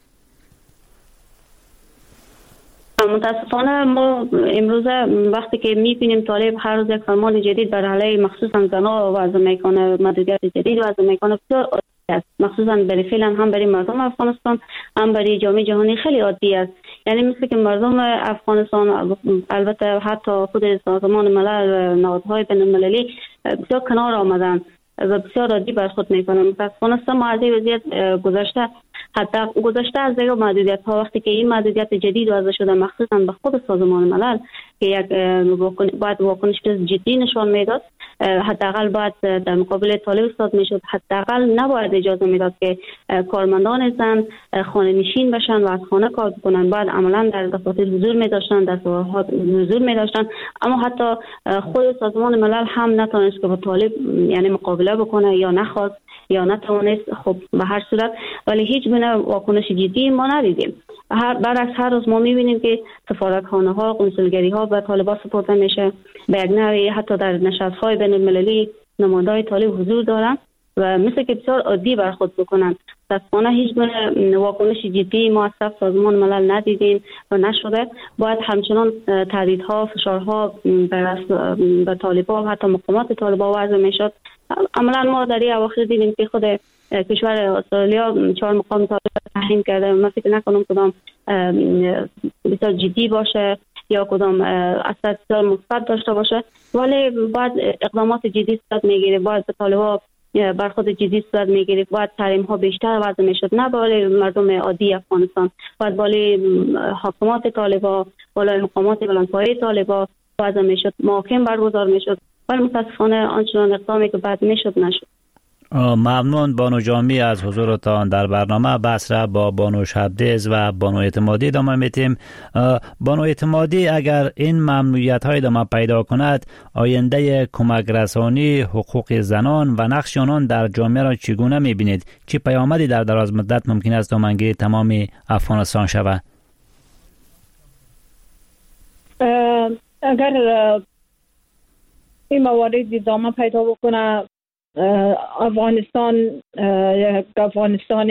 متاسفانه ما امروز وقتی که میبینیم طالب هر روز یک فرمان جدید بر علیه مخصوصا زنها وضع میکنه، محدودیت جدید وضع میکنه، بسیار عادی است. مخصوصا برای فعلا هم برای مردم افغانستان هم برای جامعه جهانی خیلی عادی است. یعنی مثل که مردم افغانستان، البته حتی خود سازمان ملل، نهادهای بین المللی بسیار کنار آمدن و بسیار عادی بر خود میکنن. متاسفانه سه ماه از وضعیت گذشته، حتی گذشته از دیگه محدودیت ها، وقتی که این محدودیت جدید وضع شده مخصوصا به خود سازمان ملل که یک باید واکنش جدی نشان میداد، حداقل باید در مقابل طالب ایستاد میشد، حداقل نباید اجازه میداد که کارمندان زن خانه نشین بشن و از خانه کار بکنن، باید عملا در دفاتر حضور میداشتن، در ساحات حضور میداشتن. اما حتی خود سازمان ملل هم نتونست که با طالب یعنی مقابله بکنه، یا نخواست یا نتوانست. خب به هر صورت ولی هیچ گونه واکنش جدی ما ندیدیم. هر برعکس هر روز ما میبینیم که سفارتخانه ها، قنسولگری ها به طالبان سپرده میشه، به یک نحوی حتی در نشست های بین المللی نماینده‌های طالب حضور دارن و مثل که بسیار عادی برخورد بکنن. متاسفانه هیچ گونه واکنش جدی ما از طرف سازمان ملل ندیدیم و نشده. باید همچنان تهدیدها، فشارها به طالبان، حتی مقامات طالبان وضع میشد. عملا ما در این اواخر دیدیم که خود کشور استرالیا چهار مقام طالب تحریم کرده. من فکر نکنم کدام بسیار جدی باشه یا کدام اثر بسیار مثبت داشته باشه، ولی باید اقدامات جدی صورت میگیره، باید به طالبان برخورد جدی صورت میگیره، باید تحریم ها بیشتر وضع میشد، نه بالای مردم عادی افغانستان، باید بالای حکومات طالبان، بالای مقامات بلندپایه طالبان وضع میشد، محاکم برگزار میشد. ولی متاسفانه آنچنان اقدامی که بعد میشد نشد. ممنون بانو جامی از حضورتان در برنامه. بحث را با بانو شبدیز و بانو اعتمادی ادامه میتیم. بانو اعتمادی، اگر این ممنوعیت های ادامه پیدا کند، آینده کمک رسانی حقوق زنان و نقش آنان در جامعه را چگونه میبینید؟ چه پیامدی در دراز مدت ممکن است دامنگیری تمام افغانستان شود؟ اگر این موارد ادامه پیدا بکنه، افغانستان یک افغانستان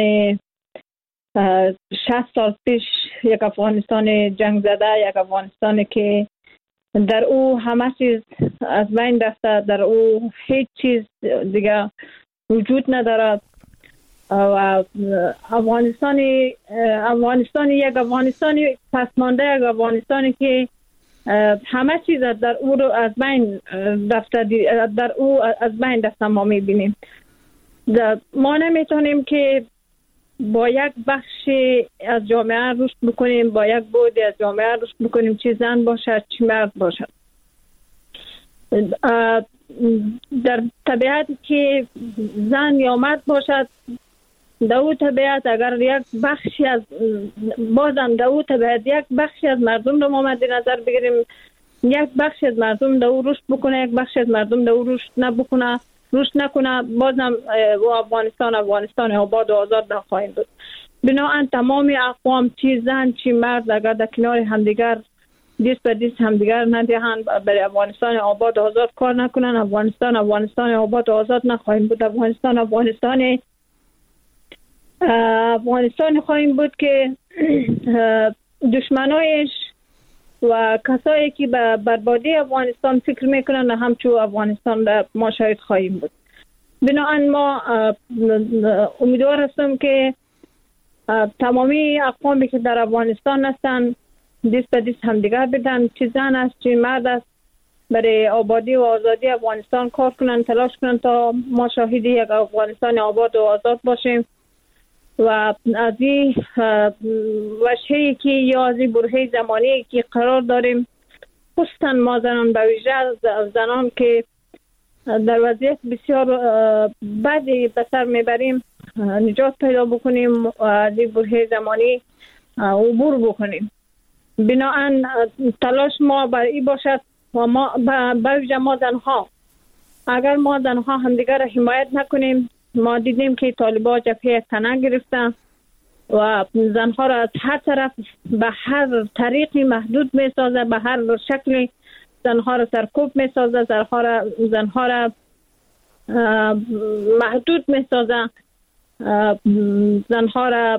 شصت سال پیش، یک افغانستان جنگ زده، یک افغانستانی که در او همه چیز از بین رفته، در او هیچ چیز دیگه وجود ندارد و افغانستانی افغانستانی یک افغانستانی پسمانده، یک افغانستانی که همه چیز در او رو از بین رفته، در او از بین رفته ما میبینیم. ما نمیتونیم که با یک بخش از جامعه رشد بکنیم، با یک بود از جامعه رشد بکنیم، چه زن باشد چه مرد باشد. در طبیعت که زن یا مرد باشد، در او طبیعت اگر یک بخشی از بازم در او طبیعت یک بخشی از مردم رو ما مد نظر بگیریم، یک بخشی از مردم در او رشد بکنه، یک بخشی از مردم در او رشد نبکنه، رشد نکنه، بازم و افغانستان افغانستان آباد و آزاد نخواهیم بود. بنابراین تمام اقوام، چی زن چی مرد، اگر در کنار همدیگر دیست به دیست همدیگر ندهند، برای افغانستان آباد و آزاد کار نکنن، افغانستان افغانستان آباد و آزاد نخواهیم بود. افغانستان افغانستان افغانستان خواهیم بود که دشمنایش و کسایی که به بربادی افغانستان فکر میکنن همچون افغانستان در ما شاهد خواهیم بود. بنابراین ما امیدوار هستم که تمامی اقوامی که در افغانستان هستند دست به دست همدیگر بدن، چه زن است چه مرد است، برای آبادی و آزادی افغانستان کار کنن، تلاش کنن تا ما شاهد یک افغانستان آباد و آزاد باشیم. و از این وجهی که یا از این برهه زمانی که قرار داریم، خصوصا ما زنان به ویژه زنان که در وضعیت بسیار بدی به سر میبریم، نجات پیدا بکنیم و از این برهه زمانی عبور بکنیم. بنابراین تلاش ما بر این باشد و ما به ویژه ما زنها، اگر ما زنها همدیگر را حمایت نکنیم، ما دیدیم که طالبان جبهه تنه گرفتن و زنها را از هر طرف به هر طریقی محدود می سازه، به هر شکلی زنها را سرکوب می سازه، زنها را زنها را محدود می سازه، زنها را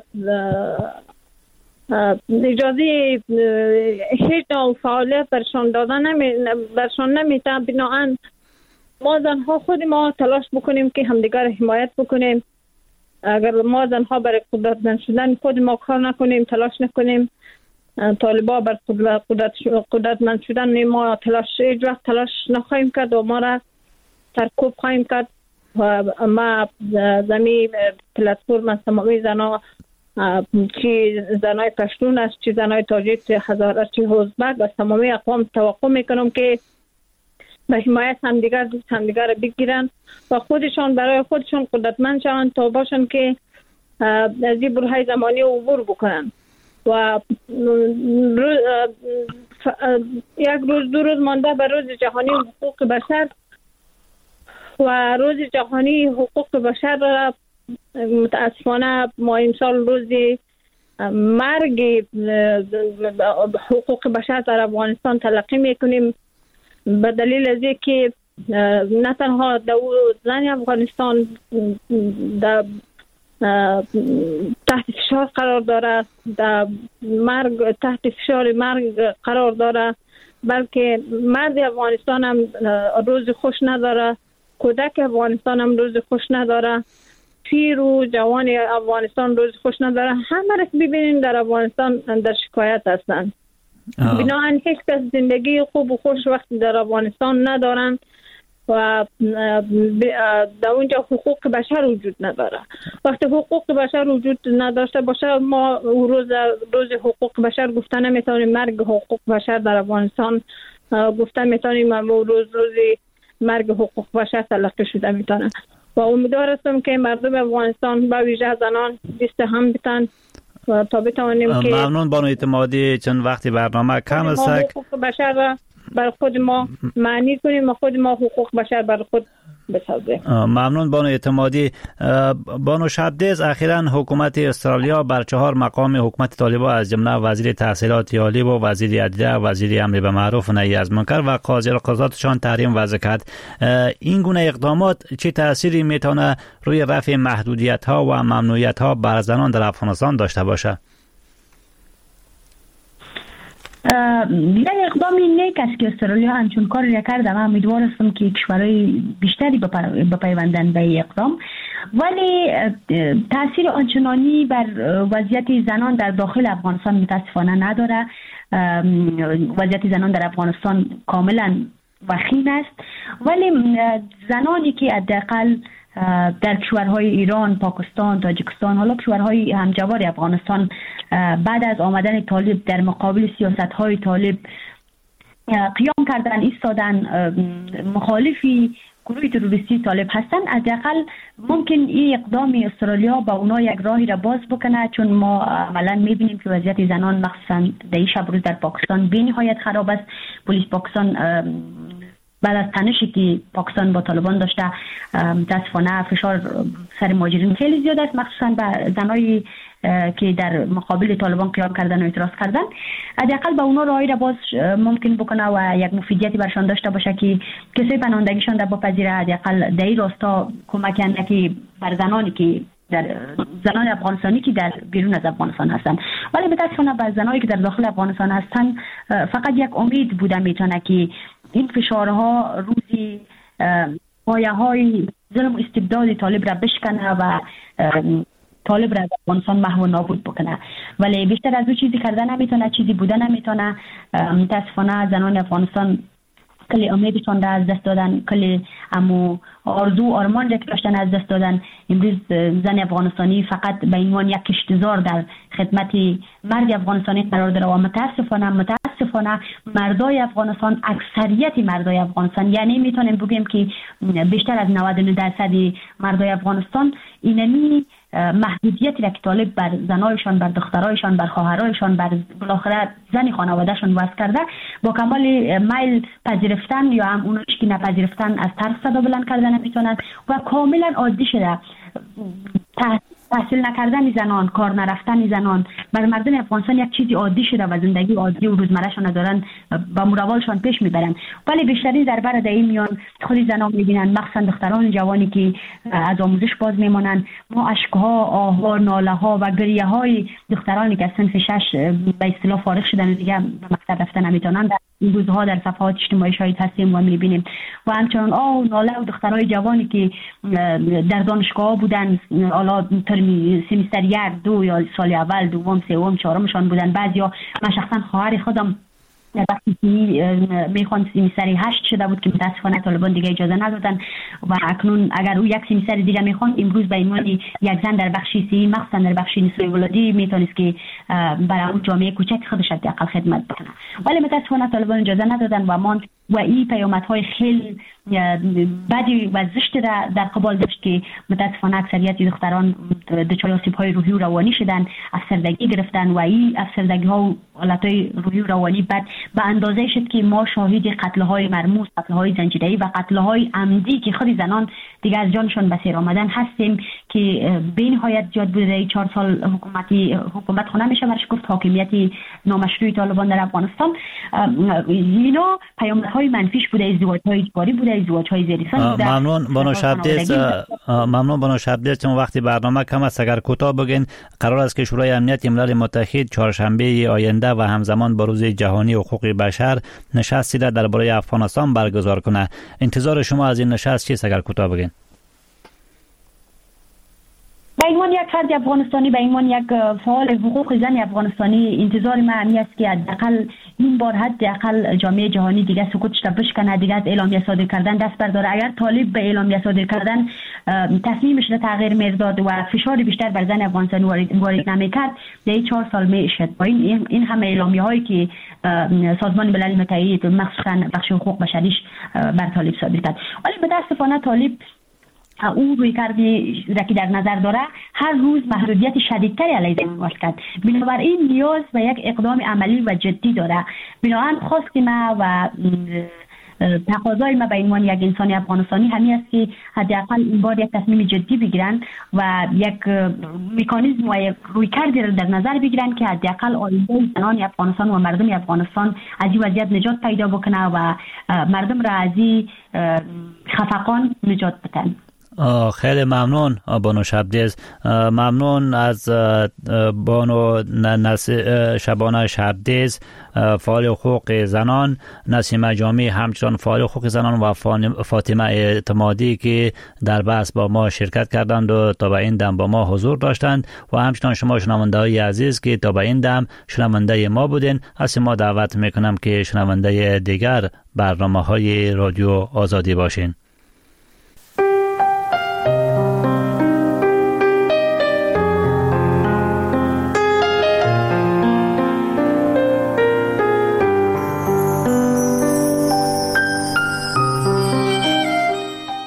اجازه هیچ نوع فعالیت برشان دادن نمی برشان نمیده. بنابراین ما زنها خود ما تلاش بکنیم که همدیگر حمایت بکنیم. اگر ما زنها برای قدرتمند شدن خود ما کار نکنیم، تلاش نکنیم، طالبان بر قدرت قدرتمند شدن ما تلاش هیچ وقت تلاش نخواهیم کرد و ما را سرکوب خواهیم کرد. و ما زمین پلتفرم تمامی زنها، چی زنای پشتون است، چی زنای تاجیک، هزاره، چی ازبک، از تمامی اقوام توقع میکنم که به حمایت همدیگر دوست همدیگر را بگیرن و خودشان برای خودشان قدرتمند شوند تا باشن که از این برهه زمانی عبور بکنن. و روز یک روز دو روز مانده به روز جهانی حقوق بشر و روز جهانی حقوق بشر را متاسفانه ما امسال روز مرگ حقوق بشر در افغانستان تلقی میکنیم، به دلیل از اینکه نه تنها زن افغانستان در تحت فشار قرار داره، در مرگ تحت فشار مرگ قرار داره، بلکه مرد افغانستان هم روز خوش نداره، کودک افغانستان هم روز خوش نداره، پیر و جوان افغانستان روز خوش نداره. همه را ببینید در افغانستان در شکایت هستند. بنابراین هیچ کس زندگی خوب و خوش وقتی در افغانستان ندارن و در اونجا حقوق بشر وجود نداره. وقتی حقوق بشر وجود نداشته باشه، ما روز روز حقوق بشر گفته نمیتونیم، مرگ حقوق بشر در افغانستان گفته میتونیم، روز روز مرگ حقوق بشر تلقی شده میتونه. و امیدوار هستم که مردم افغانستان با ویژه زنان دست هم بتن و تا بتوانیم که ممنون بانو اعتمادی. چند وقتی برنامه کم است، حقوق بشر را بر خود ما معنی کنیم و خود ما حقوق بشر بر خود بسازیم. ممنون بانو اعتمادی. بانو شبدیز، اخیراً حکومت استرالیا بر چهار مقام حکومت طالبان از جمله وزیر تحصیلات عالی و وزیر عدلیه، وزیر امر به معروف و نهی از منکر و قاضی القضاتشان تحریم وضع کرد. این گونه اقدامات چه تأثیری میتونه روی رفع محدودیت ها و ممنوعیت ها بر زنان در افغانستان داشته باشه؟ یک اقدامی نیک است که استرالیا همچون کار را کرده. من امیدوار هستم که کشورهای بیشتری بپیوندند به این اقدام، ولی تاثیر آنچنانی بر وضعیت زنان در داخل افغانستان متاسفانه نداره. وضعیت زنان در افغانستان کاملا وخیم است، ولی زنانی که حداقل در کشورهای ایران، پاکستان، تاجیکستان، حالا کشورهای همجوار افغانستان بعد از آمدن طالب در مقابل سیاست‌های طالب قیام کردن، ایستادن، مخالفی گروه تروریستی طالب هستند، حداقل ممکن این اقدام استرالیا با اونا یک راهی را باز بکنه، چون ما عملا می‌بینیم که وضعیت زنان مخصوصا در این شب روز در پاکستان به نهایت خراب است. پلیس پاکستان بعد از تنشی که پاکستان با طالبان داشته متاسفانه فشار سر مهاجرین خیلی زیاد است، مخصوصا به زنایی که در مقابل طالبان قیام کردن و اعتراض کردن. حداقل با اونا راهی را باز ممکن بکنه و یک مفیدیتی برشان داشته باشه که کسای پناهندگیشان را بپذیره. حداقل در این راستا کمک اندکی بر زنانی که در زنان افغانستانی که در بیرون از افغانستان هستند. ولی متاسفانه بر زنانی که در داخل افغانستان هستند فقط یک امید بوده میتونه که این فشارها روزی پایه های ظلم و استبداد طالب را بشکنه و طالب را از افغانستان محو و نابود بکنه، ولی بیشتر از او چیزی کرده نمیتونه، چیزی بوده نمیتونه. متاسفانه زنان افغانستان کلی امیدشان را از دست دادن، کلی امو آرزو و آرمان را که داشتن از دست دادن. امروز زن افغانستانی فقط به عنوان یک کشتزار در خدمت مرد افغانستانی قرار داره و متاسفانه متاسفانه مردای افغانستان، اکثریت مردای افغانستان، یعنی میتونیم بگیم که بیشتر از نود و نه درصد مردای افغانستان اینمی محدودیتی را که طالب بر زنایشان، بر دخترایشان، بر خواهرایشان، بر بالاخره زن خانوادهشان وضع کرده، با کمال میل پذیرفتن یا هم اونش که نپذیرفتن از ترس صدا بلند کردن نمیتونن و کاملا عادی شده. تحصیل نکردن زنان، کار نرفتن زنان بر مردم افغانستان یک چیزی عادی شده و زندگی عادی و روزمرهشان دارن با مروالشان پیش میبرن. ولی بیشتری در بر در این میان خود زنان میبینن، مخصوصا دختران جوانی که از آموزش باز میمانند. ما اشکها، آهها، ناله ها و گریه های دخترانی که از صنف شش به اصطلاح فارغ شدن و دیگه به مکتب رفتن نمیتونن در این روزها در صفحات اجتماعی شاهد هستیم و میبینیم. و همچنان آه و ناله و دخترای جوانی که در دانشگاه بودن، حالا ترم سمستر یک، دو یا سال اول، دوم، سوم، چهارمشان بودن. بعضیا من شخصا خواهر خودم وقتی میخوان سیمیستری هشت شده بود که متاسفانه طالبان دیگه اجازه ندادن و اکنون اگر او یک سیمیستر دیگه میخوان امروز به عنوان یک زن در بخش سی، مخصوصا در بخش نسای ولادی، میتونست که برای اون جامعه کوچک خودش حداقل خدمت بکنه. ولی متاسفانه طالبان اجازه ندادن و ما و این پیامدهای خیلی بدی و زشت در قبال داشت که متاسفانه اکثریت دختران دچار آسیب‌های روحی و روانی شدن، افسردگی گرفتن و این افسردگی‌ها و حالتهای روحی و روانی بعد به اندازه شد که ما شاهد قتل‌های مرموز، قتل‌های زنجیره‌ای و قتل‌های عمدی که خود زنان دیگر از جانشان به سر آمدن هستیم که به نهایت زیاد بوده. چهار سال حکومتی حکومت خونه میشه برش گفت حاکمیت نامشروع طالبان در افغانستان. اینا پیامدهای منفیش بوده، ازدواج‌های اجباری بوده، ازدواج‌های زیرسان بوده. ممنون بانو شبدیز. ممنون بانو شبدیز. چون وقتی برنامه کم است، اگر کوتاه بگین، قرار است که شورای امنیت ملل متحد چهارشنبه آینده و همزمان با روز جهانی حقوق بشر نشستی را درباره افغانستان برگزار کنه. انتظار شما از این نشست چیست اگر کوتاه بگین؟ به عنوان یک فرد افغانستانی، به عنوان یک فعال حقوق زن افغانستانی، انتظار من این است که حداقل این بار حداقل جامعه جهانی دیگه سکوتش را بشکنه، دیگه از اعلامیه صادر کردن دست برداره. اگر طالب به اعلامیه صادر کردن تصمیمش را تغییر می‌داد و فشار بیشتر بر زن افغانستانی وارد نمی‌کرد، در چهار سال میشد. با این این همه اعلامیه‌هایی که سازمان ملل متحد مخصوصا بخش حقوق بشریش بر طالب صادر کرد. ولی متأسفانه طالب او روی کردی را که در نظر داره هر روز محدودیت شدیدتری علیه زنان وارد کرد. بنابراین نیاز و یک اقدام عملی و جدی داره. بنابراین خواست ما و تقاضای ما به عنوان یک انسان افغانستانی همین است که حداقل این بار یک تصمیم جدی بگیرن و یک مکانیزم و یک رویکردی را در نظر بگیرن که حداقل آینده زنان افغانستان و مردم افغانستان از این وضعیت نجات پیدا بکنه و مردم را از این خفقان نجات بدن. خیلی ممنون بانو شبدیز. ممنون از بانو شبانه شبدیز، فعال حقوق زنان، نسیمه جامی همچنان فعال حقوق زنان و فاطمه اعتمادی که در بحث با ما شرکت کردند و تا به این دم با ما حضور داشتند و همچنان شما شنونده های عزیز که تا به این دم شنونده ما بودین. از ما دعوت میکنم که شنونده دیگر برنامه های رادیو آزادی باشین.